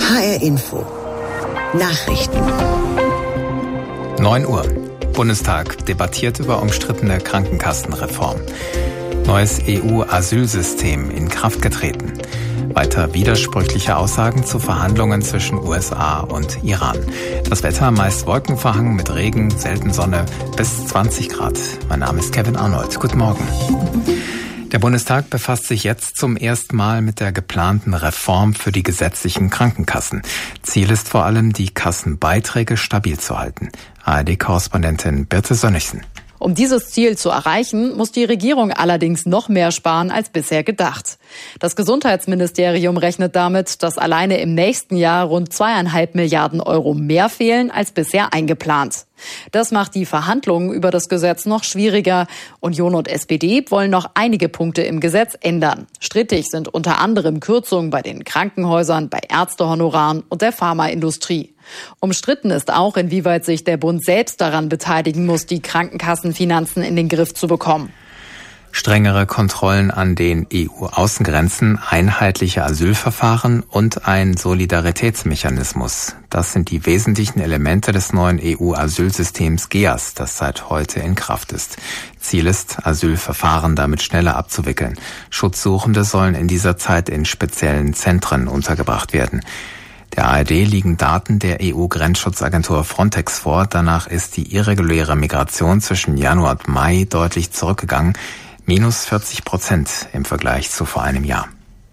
HR Info. Nachrichten. 9 Uhr. Bundestag debattiert über umstrittene Krankenkassenreform. Neues EU-Asylsystem in Kraft getreten. Weiter widersprüchliche Aussagen zu Verhandlungen zwischen USA und Iran. Das Wetter meist wolkenverhangen mit Regen, selten Sonne, bis 20 Grad. Mein Name ist Kevin Arnold. Guten Morgen. Der Bundestag befasst sich jetzt zum ersten Mal mit der geplanten Reform für die gesetzlichen Krankenkassen. Ziel ist vor allem, die Kassenbeiträge stabil zu halten. ARD-Korrespondentin Birte Sönnigsen. Um dieses Ziel zu erreichen, muss die Regierung allerdings noch mehr sparen als bisher gedacht. Das Gesundheitsministerium rechnet damit, dass alleine im nächsten Jahr rund 2,5 Milliarden Euro mehr fehlen als bisher eingeplant. Das macht die Verhandlungen über das Gesetz noch schwieriger. Union und SPD wollen noch einige Punkte im Gesetz ändern. Strittig sind unter anderem Kürzungen bei den Krankenhäusern, bei Ärztehonoraren und der Pharmaindustrie. Umstritten ist auch, inwieweit sich der Bund selbst daran beteiligen muss, die Krankenkassenfinanzen in den Griff zu bekommen. Strengere Kontrollen an den EU-Außengrenzen, einheitliche Asylverfahren und ein Solidaritätsmechanismus. Das sind die wesentlichen Elemente des neuen EU-Asylsystems GEAS, das seit heute in Kraft ist. Ziel ist, Asylverfahren damit schneller abzuwickeln. Schutzsuchende sollen in dieser Zeit in speziellen Zentren untergebracht werden. Der ARD liegen Daten der EU-Grenzschutzagentur Frontex vor. Danach ist die irreguläre Migration zwischen Januar und Mai deutlich zurückgegangen. -40% im Vergleich zu vor einem Jahr.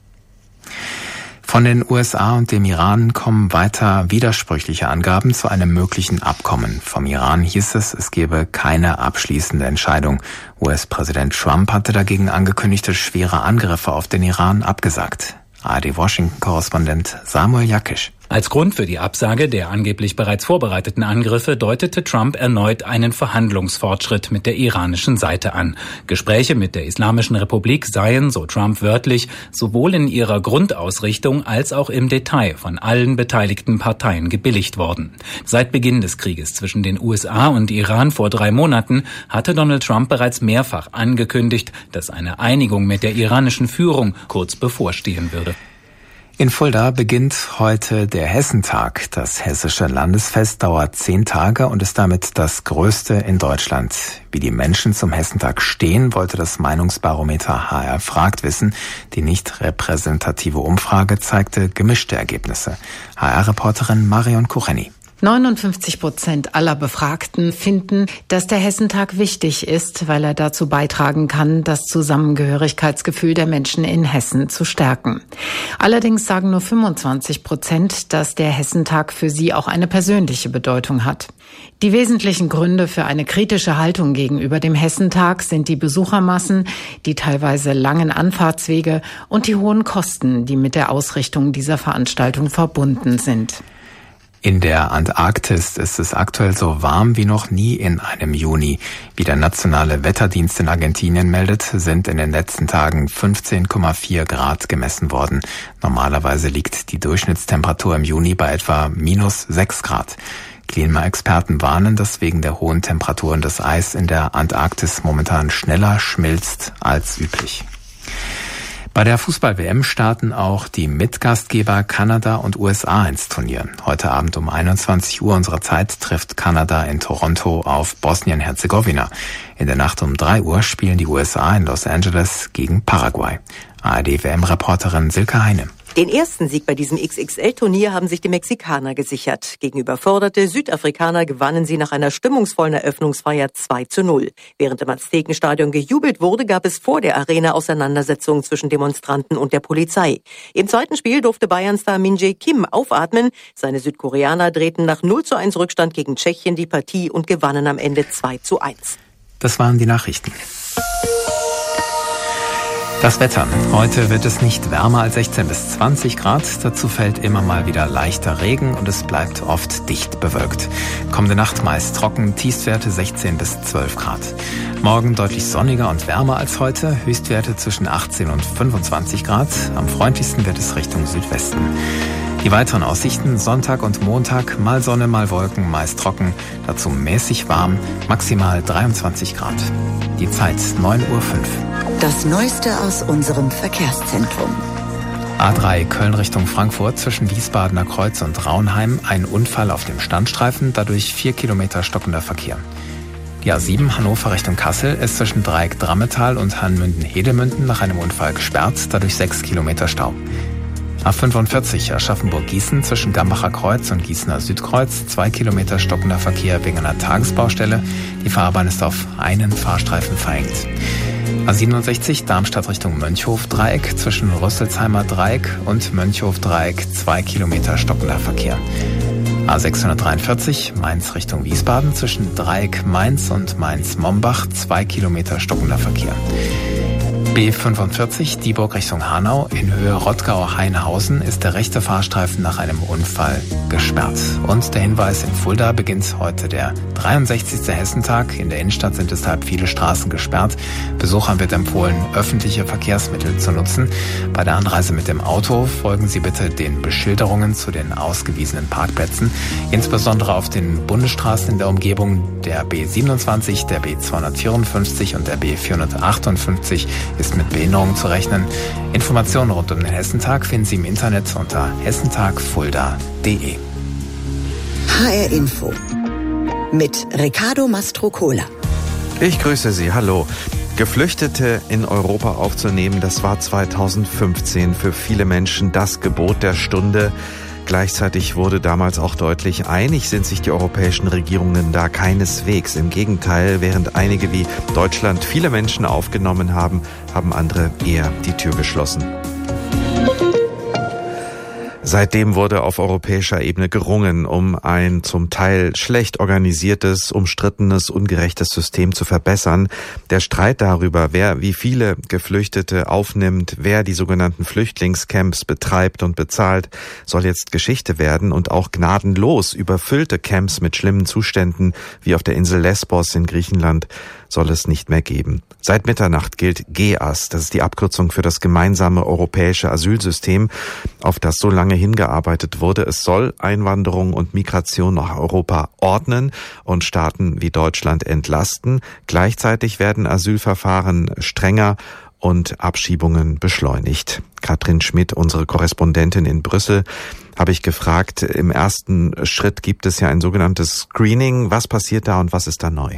Von den USA und dem Iran kommen weiter widersprüchliche Angaben zu einem möglichen Abkommen. Vom Iran hieß es, es gebe keine abschließende Entscheidung. US-Präsident Trump hatte dagegen angekündigte schwere Angriffe auf den Iran abgesagt. ARD-Washington-Korrespondent Samuel Jakisch. Als Grund für die Absage der angeblich bereits vorbereiteten Angriffe deutete Trump erneut einen Verhandlungsfortschritt mit der iranischen Seite an. Gespräche mit der Islamischen Republik seien, so Trump wörtlich, sowohl in ihrer Grundausrichtung als auch im Detail von allen beteiligten Parteien gebilligt worden. Seit Beginn des Krieges zwischen den USA und Iran vor 3 Monaten hatte Donald Trump bereits mehrfach angekündigt, dass eine Einigung mit der iranischen Führung kurz bevorstehen würde. In Fulda beginnt heute der Hessentag. Das hessische Landesfest dauert 10 Tage und ist damit das größte in Deutschland. Wie die Menschen zum Hessentag stehen, wollte das Meinungsbarometer HR fragt wissen. Die nicht repräsentative Umfrage zeigte gemischte Ergebnisse. HR-Reporterin Marion Kucheni. 59% aller Befragten finden, dass der Hessentag wichtig ist, weil er dazu beitragen kann, das Zusammengehörigkeitsgefühl der Menschen in Hessen zu stärken. Allerdings sagen nur 25%, dass der Hessentag für sie auch eine persönliche Bedeutung hat. Die wesentlichen Gründe für eine kritische Haltung gegenüber dem Hessentag sind die Besuchermassen, die teilweise langen Anfahrtswege und die hohen Kosten, die mit der Ausrichtung dieser Veranstaltung verbunden sind. In der Antarktis ist es aktuell so warm wie noch nie in einem Juni. Wie der nationale Wetterdienst in Argentinien meldet, sind in den letzten Tagen 15,4 Grad gemessen worden. Normalerweise liegt die Durchschnittstemperatur im Juni bei etwa -6 Grad. Klimaexperten warnen, dass wegen der hohen Temperaturen das Eis in der Antarktis momentan schneller schmilzt als üblich. Bei der Fußball-WM starten auch die Mitgastgeber Kanada und USA ins Turnier. Heute Abend um 21 Uhr unserer Zeit trifft Kanada in Toronto auf Bosnien-Herzegowina. In der Nacht um 3 Uhr spielen die USA in Los Angeles gegen Paraguay. ARD-WM-Reporterin Silke Heine. Den ersten Sieg bei diesem XXL-Turnier haben sich die Mexikaner gesichert. Gegen überforderte Südafrikaner gewannen sie nach einer stimmungsvollen Eröffnungsfeier 2:0. Während im Aztekenstadion gejubelt wurde, gab es vor der Arena Auseinandersetzungen zwischen Demonstranten und der Polizei. Im zweiten Spiel durfte Bayern-Star Min-Jae Kim aufatmen. Seine Südkoreaner drehten nach 0:1 Rückstand gegen Tschechien die Partie und gewannen am Ende 2:1. Das waren die Nachrichten. Das Wetter. Heute wird es nicht wärmer als 16 bis 20 Grad. Dazu fällt immer mal wieder leichter Regen und es bleibt oft dicht bewölkt. Kommende Nacht meist trocken, Tiefstwerte 16 bis 12 Grad. Morgen deutlich sonniger und wärmer als heute, Höchstwerte zwischen 18 und 25 Grad. Am freundlichsten wird es Richtung Südwesten. Die weiteren Aussichten: Sonntag und Montag, mal Sonne, mal Wolken, meist trocken, dazu mäßig warm, maximal 23 Grad. Die Zeit 9:05 Uhr. Das Neueste aus unserem Verkehrszentrum. A3 Köln Richtung Frankfurt zwischen Wiesbadener Kreuz und Raunheim ein Unfall auf dem Standstreifen, dadurch 4 Kilometer stockender Verkehr. Die A7 Hannover Richtung Kassel ist zwischen Dreieck Drammetal und Hanmünden-Hedemünden nach einem Unfall gesperrt, dadurch 6 Kilometer Stau. A45 Aschaffenburg-Gießen zwischen Gambacher Kreuz und Gießener Südkreuz, 2 Kilometer stockender Verkehr wegen einer Tagesbaustelle. Die Fahrbahn ist auf einen Fahrstreifen verengt. A67 Darmstadt Richtung Mönchhof-Dreieck zwischen Rüsselsheimer Dreieck und Mönchhof-Dreieck, 2 Kilometer stockender Verkehr. A643 Mainz Richtung Wiesbaden zwischen Dreieck Mainz und Mainz-Mombach, 2 Kilometer stockender Verkehr. B45 Dieburg Richtung Hanau in Höhe Rottgau-Hainhausen ist der rechte Fahrstreifen nach einem Unfall gesperrt. Und der Hinweis: in Fulda beginnt heute der 63. Hessentag. In der Innenstadt sind deshalb viele Straßen gesperrt. Besuchern wird empfohlen, öffentliche Verkehrsmittel zu nutzen. Bei der Anreise mit dem Auto folgen Sie bitte den Beschilderungen zu den ausgewiesenen Parkplätzen. Insbesondere auf den Bundesstraßen in der Umgebung der B27, der B254 und der B458 ist mit Behinderungen zu rechnen. Informationen rund um den Hessentag finden Sie im Internet unter hessentagfulda.de. HR Info mit Riccardo Mastrocola. Ich grüße Sie, hallo. Geflüchtete in Europa aufzunehmen, das war 2015 für viele Menschen das Gebot der Stunde. Gleichzeitig wurde damals auch deutlich, einig sind sich die europäischen Regierungen da keineswegs. Im Gegenteil, während einige wie Deutschland viele Menschen aufgenommen haben, haben andere eher die Tür geschlossen. Seitdem wurde auf europäischer Ebene gerungen, um ein zum Teil schlecht organisiertes, umstrittenes, ungerechtes System zu verbessern. Der Streit darüber, wer wie viele Geflüchtete aufnimmt, wer die sogenannten Flüchtlingscamps betreibt und bezahlt, soll jetzt Geschichte werden, und auch gnadenlos überfüllte Camps mit schlimmen Zuständen wie auf der Insel Lesbos in Griechenland soll es nicht mehr geben. Seit Mitternacht gilt GEAS, das ist die Abkürzung für das gemeinsame europäische Asylsystem, auf das so lange hingearbeitet wurde. Es soll Einwanderung und Migration nach Europa ordnen und Staaten wie Deutschland entlasten. Gleichzeitig werden Asylverfahren strenger und Abschiebungen beschleunigt. Katrin Schmidt, unsere Korrespondentin in Brüssel, habe ich gefragt. Im ersten Schritt gibt es ja ein sogenanntes Screening. Was passiert da und was ist da neu?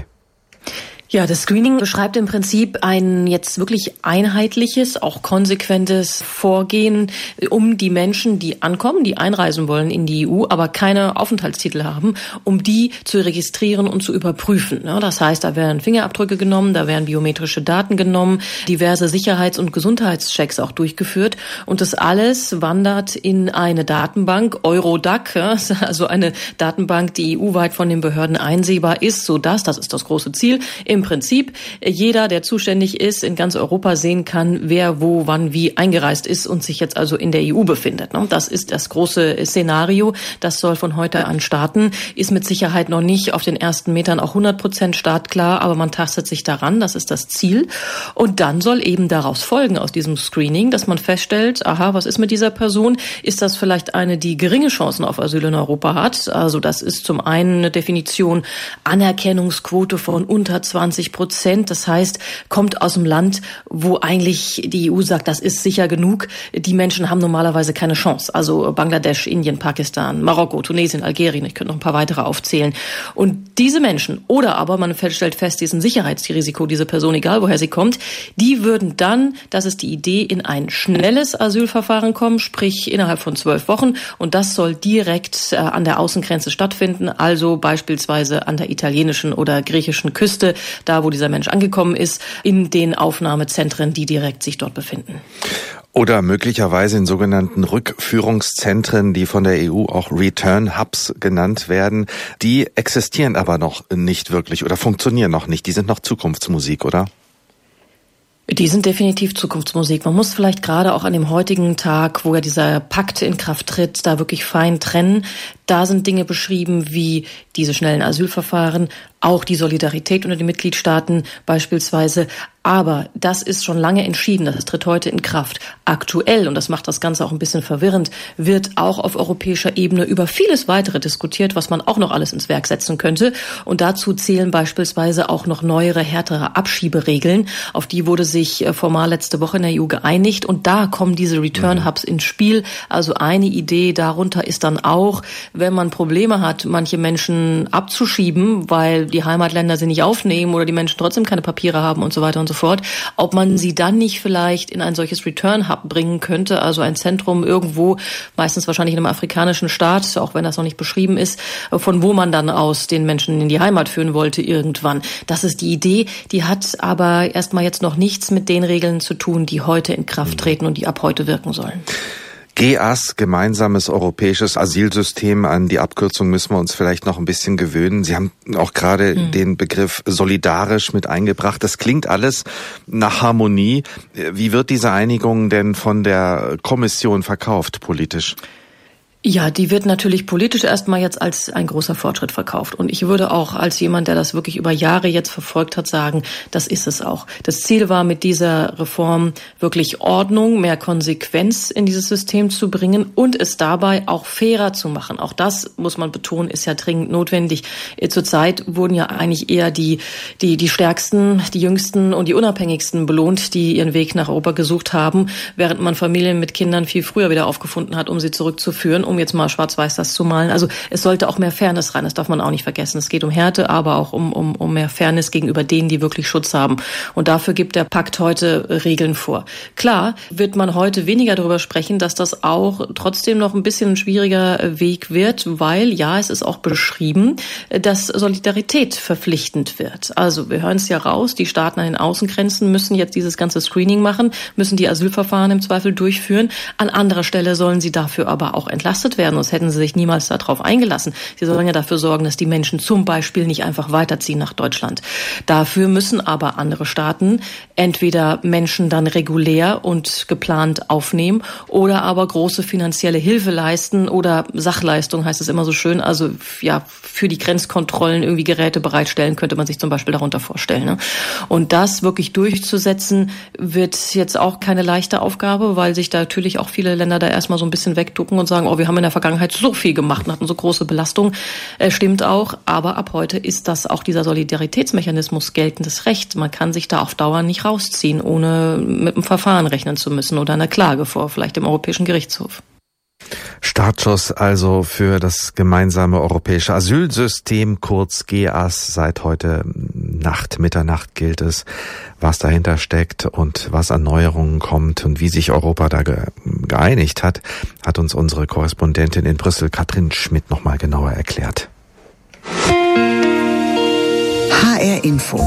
Ja, das Screening beschreibt im Prinzip ein jetzt wirklich einheitliches, auch konsequentes Vorgehen, um die Menschen, die ankommen, die einreisen wollen in die EU, aber keine Aufenthaltstitel haben, um die zu registrieren und zu überprüfen. Das heißt, da werden Fingerabdrücke genommen, da werden biometrische Daten genommen, diverse Sicherheits- und Gesundheitschecks auch durchgeführt, und das alles wandert in eine Datenbank, Eurodac, also eine Datenbank, die EU-weit von den Behörden einsehbar ist, sodass, das ist das große Ziel, im Prinzip jeder, der zuständig ist, in ganz Europa sehen kann, wer wo, wann, wie eingereist ist und sich jetzt also in der EU befindet. Das ist das große Szenario. Das soll von heute an starten. Ist mit Sicherheit noch nicht auf den ersten Metern auch 100% startklar, aber man tastet sich daran. Das ist das Ziel. Und dann soll eben daraus folgen, aus diesem Screening, dass man feststellt, aha, was ist mit dieser Person? Ist das vielleicht eine, die geringe Chancen auf Asyl in Europa hat? Also das ist zum einen eine Definition Anerkennungsquote von unter 20%. Das heißt, kommt aus dem Land, wo eigentlich die EU sagt, das ist sicher genug. Die Menschen haben normalerweise keine Chance. Also Bangladesch, Indien, Pakistan, Marokko, Tunesien, Algerien, ich könnte noch ein paar weitere aufzählen. Und diese Menschen, oder aber man stellt fest, diesen Sicherheitsrisiko, diese Person, egal woher sie kommt, die würden dann, das ist die Idee, in ein schnelles Asylverfahren kommen, sprich innerhalb von 12 Wochen. Und das soll direkt an der Außengrenze stattfinden, also beispielsweise an der italienischen oder griechischen Küste, da wo dieser Mensch angekommen ist, in den Aufnahmezentren, die direkt sich dort befinden. Oder möglicherweise in sogenannten Rückführungszentren, die von der EU auch Return Hubs genannt werden. Die existieren aber noch nicht wirklich oder funktionieren noch nicht. Die sind noch Zukunftsmusik, oder? Die sind definitiv Zukunftsmusik. Man muss vielleicht gerade auch an dem heutigen Tag, wo ja dieser Pakt in Kraft tritt, da wirklich fein trennen. Da sind Dinge beschrieben wie diese schnellen Asylverfahren, auch die Solidarität unter den Mitgliedstaaten beispielsweise, Aber das ist schon lange entschieden, das tritt heute in Kraft. Aktuell, und das macht das Ganze auch ein bisschen verwirrend, wird auch auf europäischer Ebene über vieles weitere diskutiert, was man auch noch alles ins Werk setzen könnte. Und dazu zählen beispielsweise auch noch neuere, härtere Abschieberegeln. Auf die wurde sich formal letzte Woche in der EU geeinigt. Und da kommen diese Return-Hubs ins Spiel. Also eine Idee darunter ist dann auch, wenn man Probleme hat, manche Menschen abzuschieben, weil die Heimatländer sie nicht aufnehmen oder die Menschen trotzdem keine Papiere haben und so weiter und so fort, ob man sie dann nicht vielleicht in ein solches Return-Hub bringen könnte, also ein Zentrum irgendwo, meistens wahrscheinlich in einem afrikanischen Staat, auch wenn das noch nicht beschrieben ist, von wo man dann aus den Menschen in die Heimat führen wollte irgendwann. Das ist die Idee, die hat aber erstmal jetzt noch nichts mit den Regeln zu tun, die heute in Kraft treten und die ab heute wirken sollen. GEAS, gemeinsames europäisches Asylsystem, an die Abkürzung müssen wir uns vielleicht noch ein bisschen gewöhnen. Sie haben auch gerade den Begriff solidarisch mit eingebracht. Das klingt alles nach Harmonie. Wie wird diese Einigung denn von der Kommission verkauft politisch? Ja, die wird natürlich politisch erstmal jetzt als ein großer Fortschritt verkauft. Und ich würde auch als jemand, der das wirklich über Jahre jetzt verfolgt hat, sagen, das ist es auch. Das Ziel war mit dieser Reform wirklich Ordnung, mehr Konsequenz in dieses System zu bringen und es dabei auch fairer zu machen. Auch das, muss man betonen, ist ja dringend notwendig. Zurzeit wurden ja eigentlich eher die Stärksten, die Jüngsten und die Unabhängigsten belohnt, die ihren Weg nach Europa gesucht haben, während man Familien mit Kindern viel früher wieder aufgefunden hat, um sie zurückzuführen, um jetzt mal schwarz-weiß das zu malen. Also es sollte auch mehr Fairness rein, das darf man auch nicht vergessen. Es geht um Härte, aber auch um mehr Fairness gegenüber denen, die wirklich Schutz haben. Und dafür gibt der Pakt heute Regeln vor. Klar wird man heute weniger darüber sprechen, dass das auch trotzdem noch ein bisschen ein schwieriger Weg wird, weil, ja, es ist auch beschrieben, dass Solidarität verpflichtend wird. Also wir hören es ja raus, die Staaten an den Außengrenzen müssen jetzt dieses ganze Screening machen, müssen die Asylverfahren im Zweifel durchführen. An anderer Stelle sollen sie dafür aber auch entlastet werden, sonst hätten sie sich niemals darauf eingelassen. Sie sollen ja dafür sorgen, dass die Menschen zum Beispiel nicht einfach weiterziehen nach Deutschland. Dafür müssen aber andere Staaten entweder Menschen dann regulär und geplant aufnehmen oder aber große finanzielle Hilfe leisten oder Sachleistung, heißt es immer so schön, also ja, für die Grenzkontrollen irgendwie Geräte bereitstellen, könnte man sich zum Beispiel darunter vorstellen. Ne? Und das wirklich durchzusetzen, wird jetzt auch keine leichte Aufgabe, weil sich da natürlich auch viele Länder da erstmal so ein bisschen wegducken und sagen, oh, wir haben in der Vergangenheit so viel gemacht und hatten so große Belastung. Stimmt auch, aber ab heute ist das auch dieser Solidaritätsmechanismus geltendes Recht. Man kann sich da auf Dauer nicht rausziehen, ohne mit einem Verfahren rechnen zu müssen oder einer Klage vor vielleicht dem Europäischen Gerichtshof. Startschuss also für das gemeinsame europäische Asylsystem, kurz GEAS. Seit heute Mitternacht gilt es, was dahinter steckt und was an Neuerungen kommt und wie sich Europa da geeinigt hat uns unsere Korrespondentin in Brüssel, Katrin Schmidt, nochmal genauer erklärt. HR Info.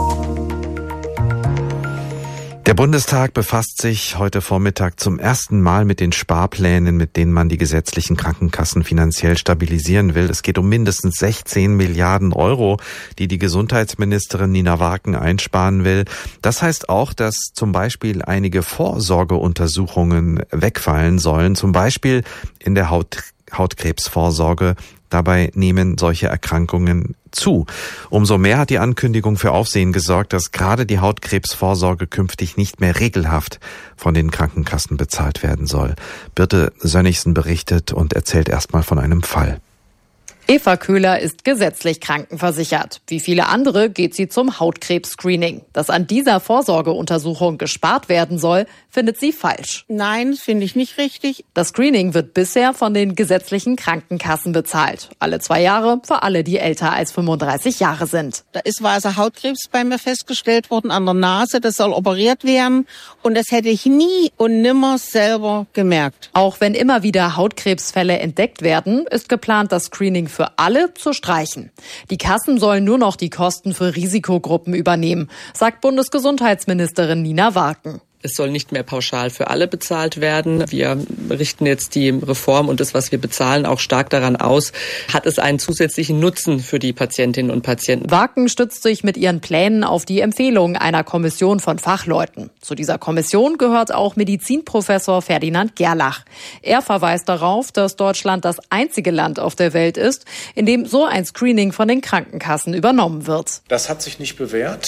Der Bundestag befasst sich heute Vormittag zum ersten Mal mit den Sparplänen, mit denen man die gesetzlichen Krankenkassen finanziell stabilisieren will. Es geht um mindestens 16 Milliarden Euro, die die Gesundheitsministerin Nina Warken einsparen will. Das heißt auch, dass zum Beispiel einige Vorsorgeuntersuchungen wegfallen sollen, zum Beispiel in der Hautkrebsvorsorge. Dabei nehmen solche Erkrankungen zu. Umso mehr hat die Ankündigung für Aufsehen gesorgt, dass gerade die Hautkrebsvorsorge künftig nicht mehr regelhaft von den Krankenkassen bezahlt werden soll. Birte Sönnigsen berichtet und erzählt erstmal von einem Fall. Eva Köhler ist gesetzlich krankenversichert. Wie viele andere geht sie zum Hautkrebs-Screening. Dass an dieser Vorsorgeuntersuchung gespart werden soll, findet sie falsch. Nein, finde ich nicht richtig. Das Screening wird bisher von den gesetzlichen Krankenkassen bezahlt. Alle 2 Jahre für alle, die älter als 35 Jahre sind. Da ist weißer Hautkrebs bei mir festgestellt worden an der Nase. Das soll operiert werden. Und das hätte ich nie und nimmer selber gemerkt. Auch wenn immer wieder Hautkrebsfälle entdeckt werden, ist geplant, das Screening für alle zu streichen. Die Kassen sollen nur noch die Kosten für Risikogruppen übernehmen, sagt Bundesgesundheitsministerin Nina Warken. Es soll nicht mehr pauschal für alle bezahlt werden. Wir richten jetzt die Reform und das, was wir bezahlen, auch stark daran aus. Hat es einen zusätzlichen Nutzen für die Patientinnen und Patienten? Warken stützt sich mit ihren Plänen auf die Empfehlungen einer Kommission von Fachleuten. Zu dieser Kommission gehört auch Medizinprofessor Ferdinand Gerlach. Er verweist darauf, dass Deutschland das einzige Land auf der Welt ist, in dem so ein Screening von den Krankenkassen übernommen wird. Das hat sich nicht bewährt.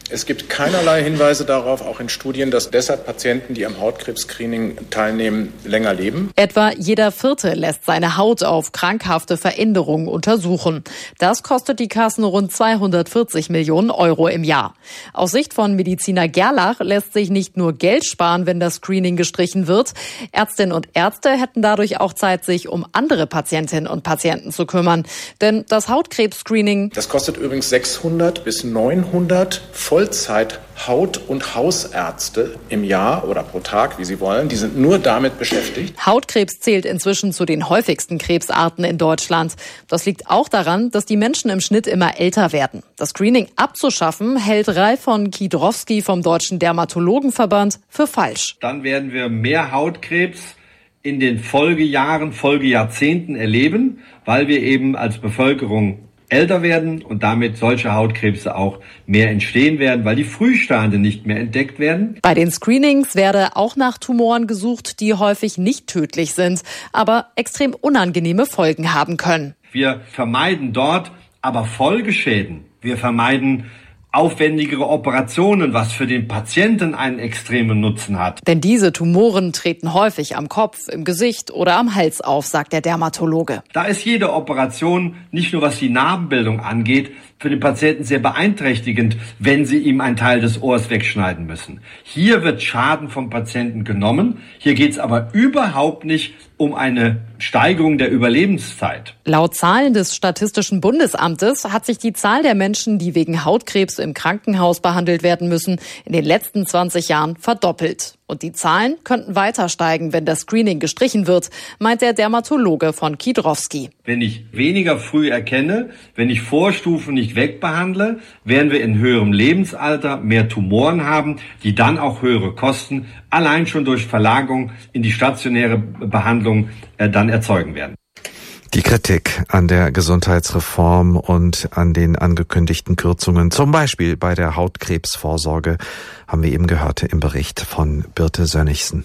Es gibt keinerlei Hinweise darauf, auch in Studien, dass deshalb Patienten, die am Hautkrebs-Screening teilnehmen, länger leben. Etwa jeder Vierte lässt seine Haut auf krankhafte Veränderungen untersuchen. Das kostet die Kassen rund 240 Millionen Euro im Jahr. Aus Sicht von Mediziner Gerlach lässt sich nicht nur Geld sparen, wenn das Screening gestrichen wird. Ärztinnen und Ärzte hätten dadurch auch Zeit, sich um andere Patientinnen und Patienten zu kümmern. Denn das Hautkrebs-Screening... Das kostet übrigens 600 bis 900 Vollzeit-Haut- und Hausärzte im Jahr oder pro Tag, wie Sie wollen. Die sind nur damit beschäftigt. Hautkrebs zählt inzwischen zu den häufigsten Krebsarten in Deutschland. Das liegt auch daran, dass die Menschen im Schnitt immer älter werden. Das Screening abzuschaffen, hält Ralf von Kiedrowski vom Deutschen Dermatologenverband für falsch. Dann werden wir mehr Hautkrebs in den Folgejahren, Folgejahrzehnten erleben, weil wir eben als Bevölkerung älter werden und damit solche Hautkrebse auch mehr entstehen werden, weil die Frühstadien nicht mehr entdeckt werden. Bei den Screenings werde auch nach Tumoren gesucht, die häufig nicht tödlich sind, aber extrem unangenehme Folgen haben können. Wir vermeiden dort aber Folgeschäden. Wir vermeiden aufwendigere Operationen, was für den Patienten einen extremen Nutzen hat. Denn diese Tumoren treten häufig am Kopf, im Gesicht oder am Hals auf, sagt der Dermatologe. Da ist jede Operation, nicht nur was die Narbenbildung angeht, für den Patienten sehr beeinträchtigend, wenn sie ihm einen Teil des Ohrs wegschneiden müssen. Hier wird Schaden vom Patienten genommen. Hier geht es aber überhaupt nicht um eine Steigerung der Überlebenszeit. Laut Zahlen des Statistischen Bundesamtes hat sich die Zahl der Menschen, die wegen Hautkrebs im Krankenhaus behandelt werden müssen, in den letzten 20 Jahren verdoppelt. Und die Zahlen könnten weiter steigen, wenn das Screening gestrichen wird, meint der Dermatologe von Kiedrowski. Wenn ich weniger früh erkenne, wenn ich Vorstufen nicht wegbehandle, werden wir in höherem Lebensalter mehr Tumoren haben, die dann auch höhere Kosten allein schon durch Verlagerung in die stationäre Behandlung dann erzeugen werden. Die Kritik an der Gesundheitsreform und an den angekündigten Kürzungen, zum Beispiel bei der Hautkrebsvorsorge, haben wir eben gehört im Bericht von Birte Sönnigsen.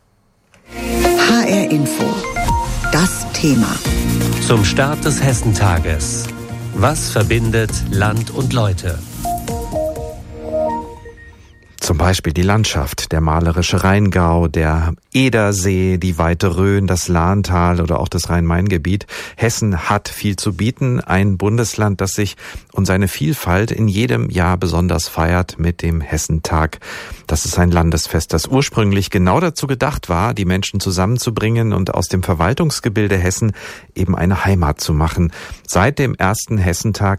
HR Info. Das Thema. Zum Start des Hessentages. Was verbindet Land und Leute? Zum Beispiel die Landschaft, der malerische Rheingau, der Edersee, die weite Rhön, das Lahntal oder auch das Rhein-Main-Gebiet. Hessen hat viel zu bieten, ein Bundesland, das sich und seine Vielfalt in jedem Jahr besonders feiert mit dem Hessentag. Das ist ein Landesfest, das ursprünglich genau dazu gedacht war, die Menschen zusammenzubringen und aus dem Verwaltungsgebilde Hessen eben eine Heimat zu machen. Seit dem ersten Hessentag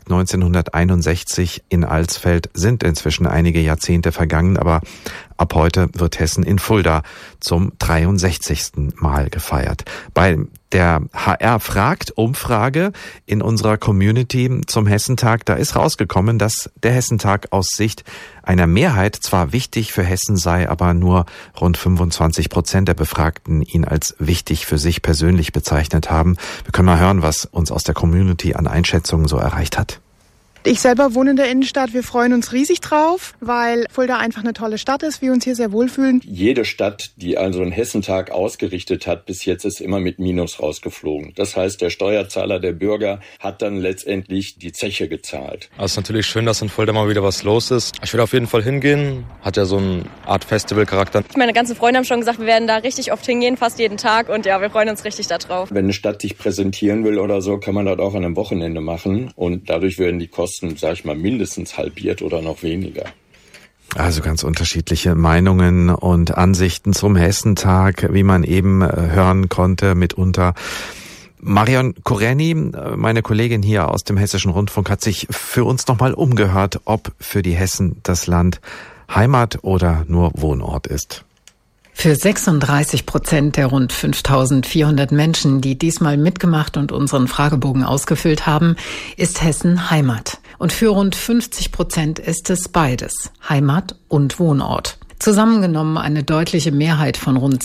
1961 in Alsfeld sind inzwischen einige Jahrzehnte vergangen, aber ab heute wird Hessen in Fulda zum 63. Mal gefeiert. Bei der HR fragt Umfrage in unserer Community zum Hessentag, da ist rausgekommen, dass der Hessentag aus Sicht einer Mehrheit zwar wichtig für Hessen sei, aber nur rund 25% der Befragten ihn als wichtig für sich persönlich bezeichnet haben. Wir können mal hören, was uns aus der Community an Einschätzungen so erreicht hat. Ich selber wohne in der Innenstadt. Wir freuen uns riesig drauf, weil Fulda einfach eine tolle Stadt ist, wir uns hier sehr wohlfühlen. Jede Stadt, die also einen Hessentag ausgerichtet hat, bis jetzt ist immer mit Minus rausgeflogen. Das heißt, der Steuerzahler, der Bürger, hat dann letztendlich die Zeche gezahlt. Also es ist natürlich schön, dass in Fulda mal wieder was los ist. Ich will auf jeden Fall hingehen. Hat ja so eine Art Festivalcharakter. Meine ganzen Freunde haben schon gesagt, wir werden da richtig oft hingehen, fast jeden Tag. Und ja, wir freuen uns richtig da drauf. Wenn eine Stadt sich präsentieren will oder so, kann man das auch an einem Wochenende machen. Und dadurch werden die Kosten, sag ich mal, mindestens halbiert oder noch weniger. Also ganz unterschiedliche Meinungen und Ansichten zum Hessentag, wie man eben hören konnte, mitunter. Marion Koreni, meine Kollegin hier aus dem Hessischen Rundfunk, hat sich für uns nochmal umgehört, ob für die Hessen das Land Heimat oder nur Wohnort ist. Für 36% der rund 5.400 Menschen, die diesmal mitgemacht und unseren Fragebogen ausgefüllt haben, ist Hessen Heimat. Und für rund 50% ist es beides, Heimat und Wohnort. Zusammengenommen eine deutliche Mehrheit von rund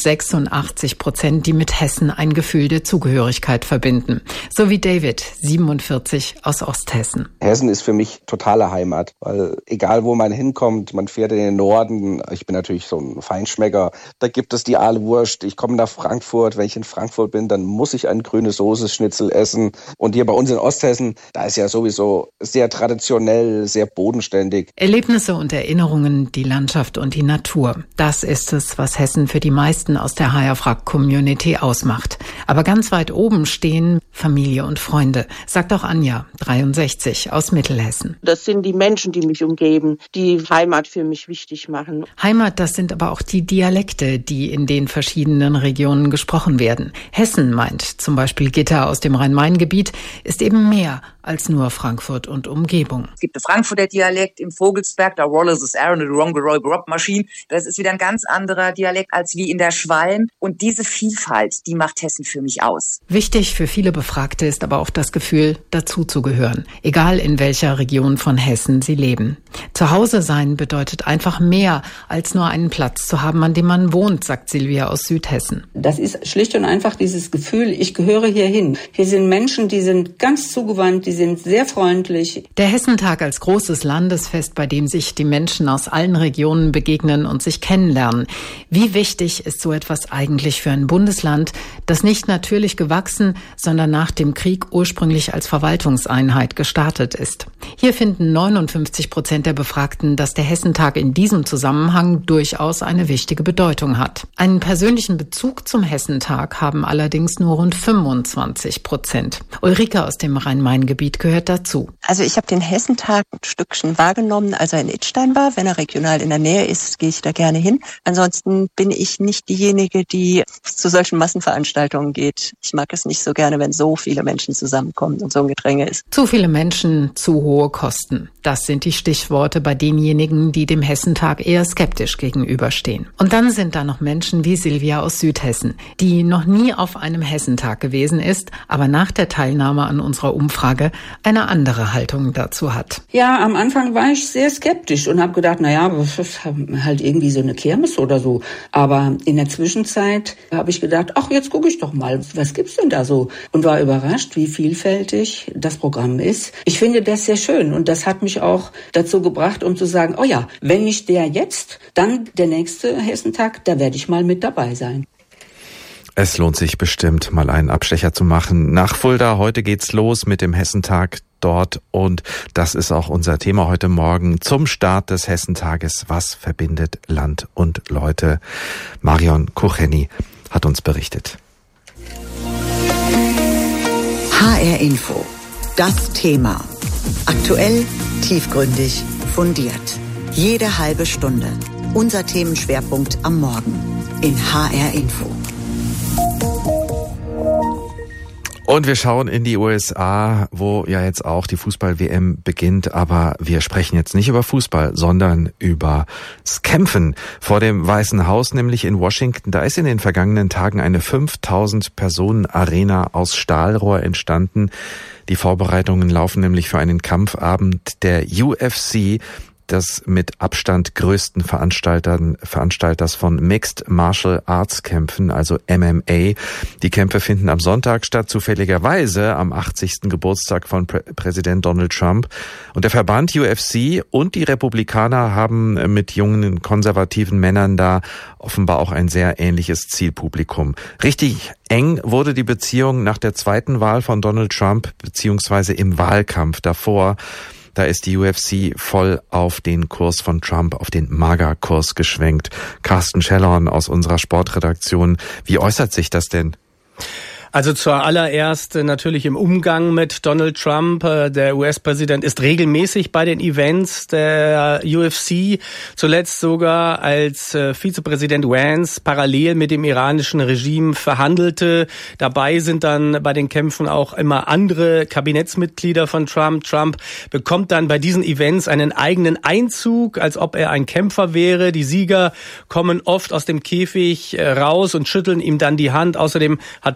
86%, die mit Hessen ein Gefühl der Zugehörigkeit verbinden. So wie David, 47, aus Osthessen. Hessen ist für mich totale Heimat, weil egal wo man hinkommt, man fährt in den Norden. Ich bin natürlich so ein Feinschmecker. Da gibt es die Aalwurst. Ich komme nach Frankfurt. Wenn ich in Frankfurt bin, dann muss ich ein grünes Soße-Schnitzel essen. Und hier bei uns in Osthessen, da ist ja sowieso sehr traditionell, sehr bodenständig. Erlebnisse und Erinnerungen, die Landschaft und die Natur. Das ist es, was Hessen für die meisten aus der HR-Frag-Community ausmacht. Aber ganz weit oben stehen Familie und Freunde, sagt auch Anja, 63, aus Mittelhessen. Das sind die Menschen, die mich umgeben, die Heimat für mich wichtig machen. Heimat, das sind aber auch die Dialekte, die in den verschiedenen Regionen gesprochen werden. Hessen, meint zum Beispiel Gitta aus dem Rhein-Main-Gebiet, ist eben mehr als nur Frankfurt und Umgebung. Es gibt den Frankfurter Dialekt im Vogelsberg, da Wallace is Aaron, the Wrong Rob Machine. Das ist wieder ein ganz anderer Dialekt als wie in der Schwalm. Und diese Vielfalt, die macht Hessen für mich aus. Wichtig für viele Befragte ist aber auch das Gefühl, dazuzugehören. Egal in welcher Region von Hessen sie leben. Zu Hause sein bedeutet einfach mehr, als nur einen Platz zu haben, an dem man wohnt, sagt Silvia aus Südhessen. Das ist schlicht und einfach dieses Gefühl, ich gehöre hier hin. Hier sind Menschen, die sind ganz zugewandt, die sind sehr freundlich. Der Hessentag als großes Landesfest, bei dem sich die Menschen aus allen Regionen begegnen und sich kennenlernen. Wie wichtig ist so etwas eigentlich für ein Bundesland, das nicht natürlich gewachsen, sondern nach dem Krieg ursprünglich als Verwaltungseinheit gestartet ist? Hier finden 59% der Befragten, dass der Hessentag in diesem Zusammenhang durchaus eine wichtige Bedeutung hat. Einen persönlichen Bezug zum Hessentag haben allerdings nur rund 25%. Ulrike aus dem Rhein-Main-Gebiet gehört dazu. Also ich habe den Hessentag ein Stückchen wahrgenommen, als er in Idstein war. Wenn er regional in der Nähe ist, gehe ich da gerne hin. Ansonsten bin ich nicht diejenige, die zu solchen Massenveranstaltungen geht. Ich mag es nicht so gerne, wenn so viele Menschen zusammenkommen und so ein Gedränge ist. Zu viele Menschen, zu hohe Kosten. Das sind die Stichworte bei denjenigen, die dem Hessentag eher skeptisch gegenüberstehen. Und dann sind da noch Menschen wie Silvia aus Südhessen, die noch nie auf einem Hessentag gewesen ist, aber nach der Teilnahme an unserer Umfrage eine andere Haltung dazu hat. Ja, am Anfang war ich sehr skeptisch und habe gedacht, naja, das ist halt irgendwie so eine Kirmes oder so. Aber in der Zwischenzeit habe ich gedacht, ach, jetzt gucke ich doch mal, was gibt's denn da so? Und war überrascht, wie vielfältig das Programm ist. Ich finde das sehr schön und das hat mich auch dazu gebracht, um zu sagen, oh ja, wenn nicht der jetzt, dann der nächste Hessentag, da werde ich mal mit dabei sein. Es lohnt sich bestimmt, mal einen Abstecher zu machen. Nach Fulda, heute geht's los mit dem Hessentag dort und das ist auch unser Thema heute Morgen zum Start des Hessentages. Was verbindet Land und Leute? Marion Kucheni hat uns berichtet. HR Info. Das Thema. Aktuell, tiefgründig, fundiert. Jede halbe Stunde. Unser Themenschwerpunkt am Morgen in HR Info. Und wir schauen in die USA, wo ja jetzt auch die Fußball-WM beginnt. Aber wir sprechen jetzt nicht über Fußball, sondern über das Kämpfen vor dem Weißen Haus, nämlich in Washington. Da ist in den vergangenen Tagen eine 5000-Personen-Arena aus Stahlrohr entstanden. Die Vorbereitungen laufen nämlich für einen Kampfabend der UFC, des mit Abstand größten Veranstalters von Mixed Martial Arts Kämpfen, also MMA. Die Kämpfe finden am Sonntag statt, zufälligerweise am 80. Geburtstag von Präsident Donald Trump. Und der Verband UFC und die Republikaner haben mit jungen konservativen Männern da offenbar auch ein sehr ähnliches Zielpublikum. Richtig eng wurde die Beziehung nach der zweiten Wahl von Donald Trump, beziehungsweise im Wahlkampf davor. Da ist die UFC voll auf den Kurs von Trump, auf den MAGA-Kurs geschwenkt. Carsten Schellhorn aus unserer Sportredaktion. Wie äußert sich das denn? Also zuallererst natürlich im Umgang mit Donald Trump. Der US-Präsident ist regelmäßig bei den Events der UFC, zuletzt sogar als Vizepräsident Vance parallel mit dem iranischen Regime verhandelte. Dabei sind dann bei den Kämpfen auch immer andere Kabinettsmitglieder von Trump. Trump bekommt dann bei diesen Events einen eigenen Einzug, als ob er ein Kämpfer wäre. Die Sieger kommen oft aus dem Käfig raus und schütteln ihm dann die Hand. Außerdem hat Paramount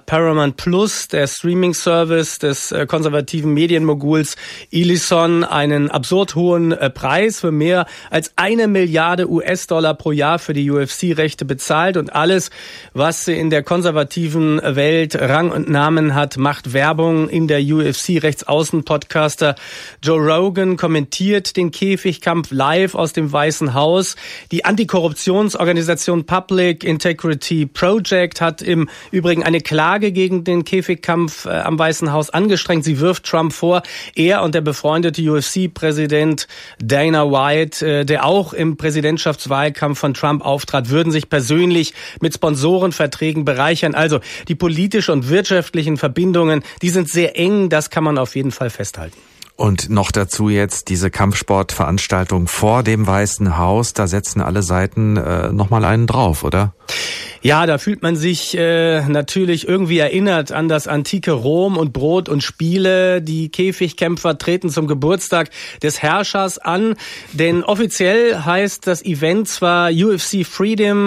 Paramount Plus, der Streaming-Service des konservativen Medienmoguls Ellison, einen absurd hohen Preis für mehr als 1 Milliarde US-Dollar pro Jahr für die UFC-Rechte bezahlt. Und alles, was in der konservativen Welt Rang und Namen hat, macht Werbung. In der UFC-Rechtsaußen-Podcaster Joe Rogan kommentiert den Käfigkampf live aus dem Weißen Haus. Die Antikorruptionsorganisation Public Integrity Project hat im Übrigen eine Klage gegen den Käfigkampf am Weißen Haus angestrengt. Sie wirft Trump vor, er und der befreundete UFC-Präsident Dana White, der auch im Präsidentschaftswahlkampf von Trump auftrat, würden sich persönlich mit Sponsorenverträgen bereichern. Also die politische und wirtschaftlichen Verbindungen, die sind sehr eng, das kann man auf jeden Fall festhalten. Und noch dazu jetzt diese Kampfsportveranstaltung vor dem Weißen Haus, da setzen alle Seiten nochmal einen drauf, oder? Ja, da fühlt man sich natürlich irgendwie erinnert an das antike Rom und Brot und Spiele. Die Käfigkämpfer treten zum Geburtstag des Herrschers an, denn offiziell heißt das Event zwar UFC Freedom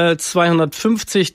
250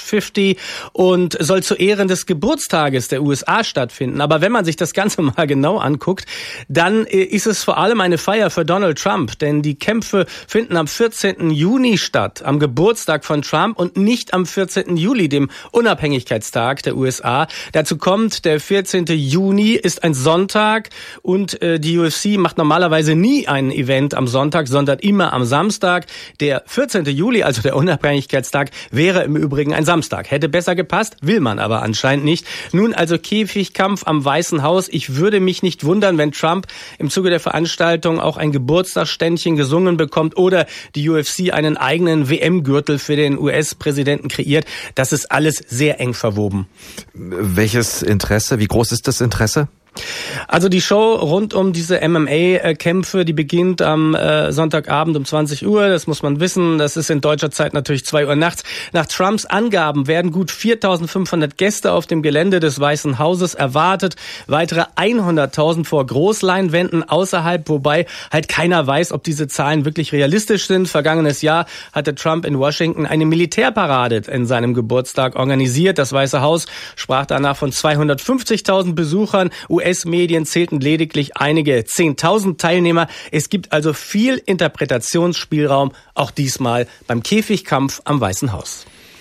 und soll zu Ehren des Geburtstages der USA stattfinden. Aber wenn man sich das Ganze mal genau anguckt, dann ist es vor allem eine Feier für Donald Trump, denn die Kämpfe finden am 14. Juni statt, am Geburtstag von Trump und nicht am 14. Juli, dem Unabhängigkeitstag der USA. Dazu kommt, der 14. Juni ist ein Sonntag und die UFC macht normalerweise nie ein Event am Sonntag, sondern immer am Samstag. Der 14. Juli, also der Unabhängigkeitstag, wäre im Übrigen ein Samstag. Hätte besser gepasst, will man aber anscheinend nicht. Nun also Käfigkampf am Weißen Haus. Ich würde mich nicht wundern, wenn Trump im Zuge der Veranstaltung auch ein Geburtstagsständchen gesungen bekommt oder die UFC einen eigenen WM-Gürtel für den US-Präsidenten kreiert. Das ist alles sehr eng verwoben. Welches Interesse, wie groß ist das Interesse? Also die Show rund um diese MMA-Kämpfe, die beginnt am Sonntagabend um 20 Uhr. Das muss man wissen. Das ist in deutscher Zeit natürlich 2 Uhr nachts. Nach Trumps Angaben werden gut 4.500 Gäste auf dem Gelände des Weißen Hauses erwartet. Weitere 100.000 vor Großleinwänden außerhalb, wobei halt keiner weiß, ob diese Zahlen wirklich realistisch sind. Vergangenes Jahr hatte Trump in Washington eine Militärparade in seinem Geburtstag organisiert. Das Weiße Haus sprach danach von 250.000 Besuchern. US-Medien zählten lediglich einige 10.000 Teilnehmer. Es gibt also viel Interpretationsspielraum, auch diesmal beim Käfigkampf am Weißen Haus.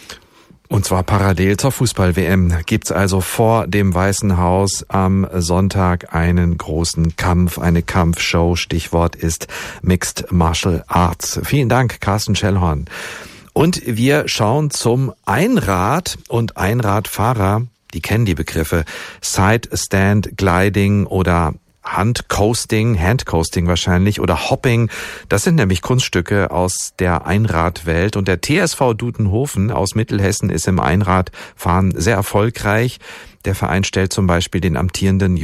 Und zwar parallel zur Fußball-WM gibt's also vor dem Weißen Haus am Sonntag einen großen Kampf, eine Kampfshow. Stichwort ist Mixed Martial Arts. Vielen Dank, Carsten Schellhorn. Und wir schauen zum Einrad und Einradfahrer. Die kennen die Begriffe Side Stand Gliding oder Handcoasting wahrscheinlich oder Hopping. Das sind nämlich Kunststücke aus der Einradwelt. Und der TSV Dudenhofen aus Mittelhessen ist im Einradfahren sehr erfolgreich. Der Verein stellt zum Beispiel den amtierenden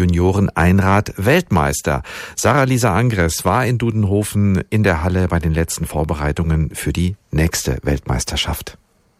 Junioren-Einrad-Weltmeister. Sarah-Lisa Angres war in Dudenhofen in der Halle bei den letzten Vorbereitungen für die nächste Weltmeisterschaft.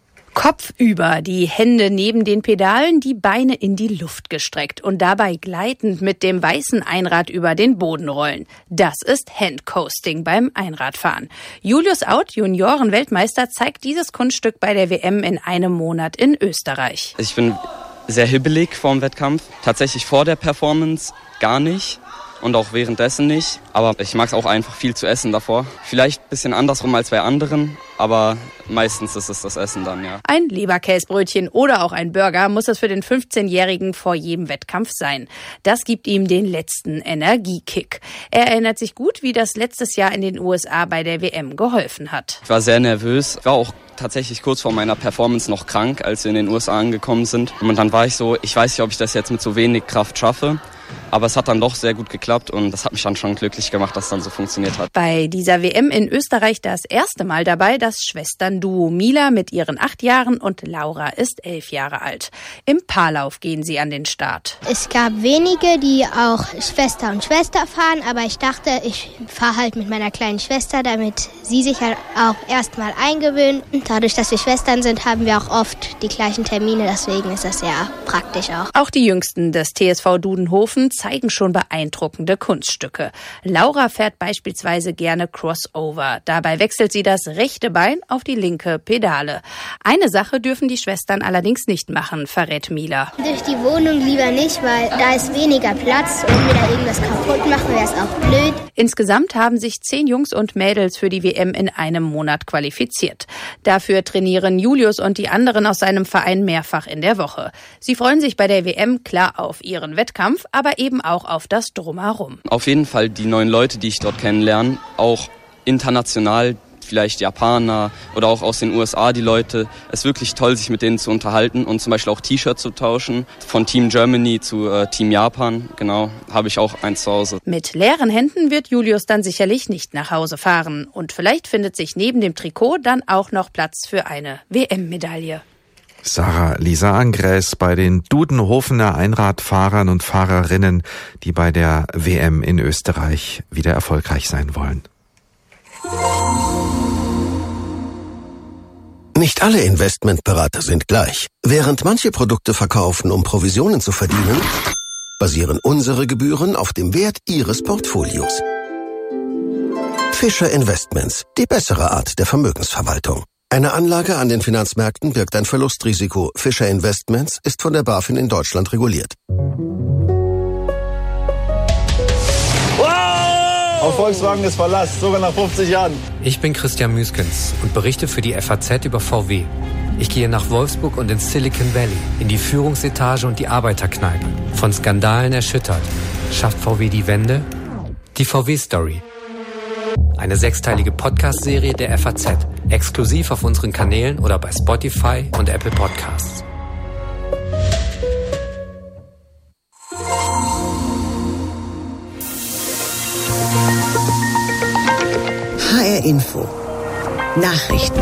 Kopf über, die Hände neben den Pedalen, die Beine in die Luft gestreckt und dabei gleitend mit dem weißen Einrad über den Boden rollen. Das ist Handcoasting beim Einradfahren. Julius Out, Junioren-Weltmeister, zeigt dieses Kunststück bei der WM in einem Monat in Österreich. Ich bin sehr hibbelig vor dem Wettkampf. Tatsächlich vor der Performance gar nicht. Und auch währenddessen nicht. Aber ich mag es auch einfach viel zu essen davor. Vielleicht ein bisschen andersrum als bei anderen, aber meistens ist es das Essen dann, ja. Ein Leberkäsbrötchen oder auch ein Burger muss es für den 15-Jährigen vor jedem Wettkampf sein. Das gibt ihm den letzten Energiekick. Er erinnert sich gut, wie das letztes Jahr in den USA bei der WM geholfen hat. Ich war sehr nervös. Ich war auch tatsächlich kurz vor meiner Performance noch krank, als wir in den USA angekommen sind. Und dann war ich so, ich weiß nicht, ob ich das jetzt mit so wenig Kraft schaffe. Aber es hat dann doch sehr gut geklappt und das hat mich dann schon glücklich gemacht, dass es dann so funktioniert hat. Bei dieser WM in Österreich das erste Mal dabei das Schwestern-Duo Mila mit ihren 8 Jahren und Laura ist 11 Jahre alt. Im Paarlauf gehen sie an den Start. Es gab wenige, die auch Schwester und Schwester fahren, aber ich dachte, ich fahre halt mit meiner kleinen Schwester, damit sie sich halt auch erstmal eingewöhnt. Und dadurch, dass wir Schwestern sind, haben wir auch oft die gleichen Termine, deswegen ist das sehr praktisch auch. Auch die Jüngsten des TSV Dudenhofen zeigen schon beeindruckende Kunststücke. Laura fährt beispielsweise gerne Crossover. Dabei wechselt sie das rechte Bein auf die linke Pedale. Eine Sache dürfen die Schwestern allerdings nicht machen, verrät Mila. Durch die Wohnung lieber nicht, weil da ist weniger Platz. Wenn wir da irgendwas kaputt machen, wäre es auch blöd. Insgesamt haben sich 10 Jungs und Mädels für die WM in einem Monat qualifiziert. Dafür trainieren Julius und die anderen aus seinem Verein mehrfach in der Woche. Sie freuen sich bei der WM klar auf ihren Wettkampf, aber eben auch auf das Drumherum. Auf jeden Fall die neuen Leute, die ich dort kennenlerne, auch international, vielleicht Japaner oder auch aus den USA, die Leute. Es ist wirklich toll, sich mit denen zu unterhalten und zum Beispiel auch T-Shirts zu tauschen. Von Team Germany zu Team Japan, genau, habe ich auch eins zu Hause. Mit leeren Händen wird Julius dann sicherlich nicht nach Hause fahren. Und vielleicht findet sich neben dem Trikot dann auch noch Platz für eine WM-Medaille. Sarah-Lisa Angres bei den Dudenhofener Einradfahrern und Fahrerinnen, die bei der WM in Österreich wieder erfolgreich sein wollen. Nicht alle Investmentberater sind gleich. Während manche Produkte verkaufen, um Provisionen zu verdienen, basieren unsere Gebühren auf dem Wert Ihres Portfolios. Fischer Investments, die bessere Art der Vermögensverwaltung. Eine Anlage an den Finanzmärkten birgt ein Verlustrisiko. Fischer Investments ist von der BaFin in Deutschland reguliert. Auf Volkswagen ist Verlass, sogar nach 50 Jahren. Ich bin Christian Müskens und berichte für die FAZ über VW. Ich gehe nach Wolfsburg und ins Silicon Valley, in die Führungsetage und die Arbeiterkneipe. Von Skandalen erschüttert. Schafft VW die Wende? Die VW-Story. Eine 6-teilige Podcast-Serie der FAZ. Exklusiv auf unseren Kanälen oder bei Spotify und Apple Podcasts. HR Info. Nachrichten.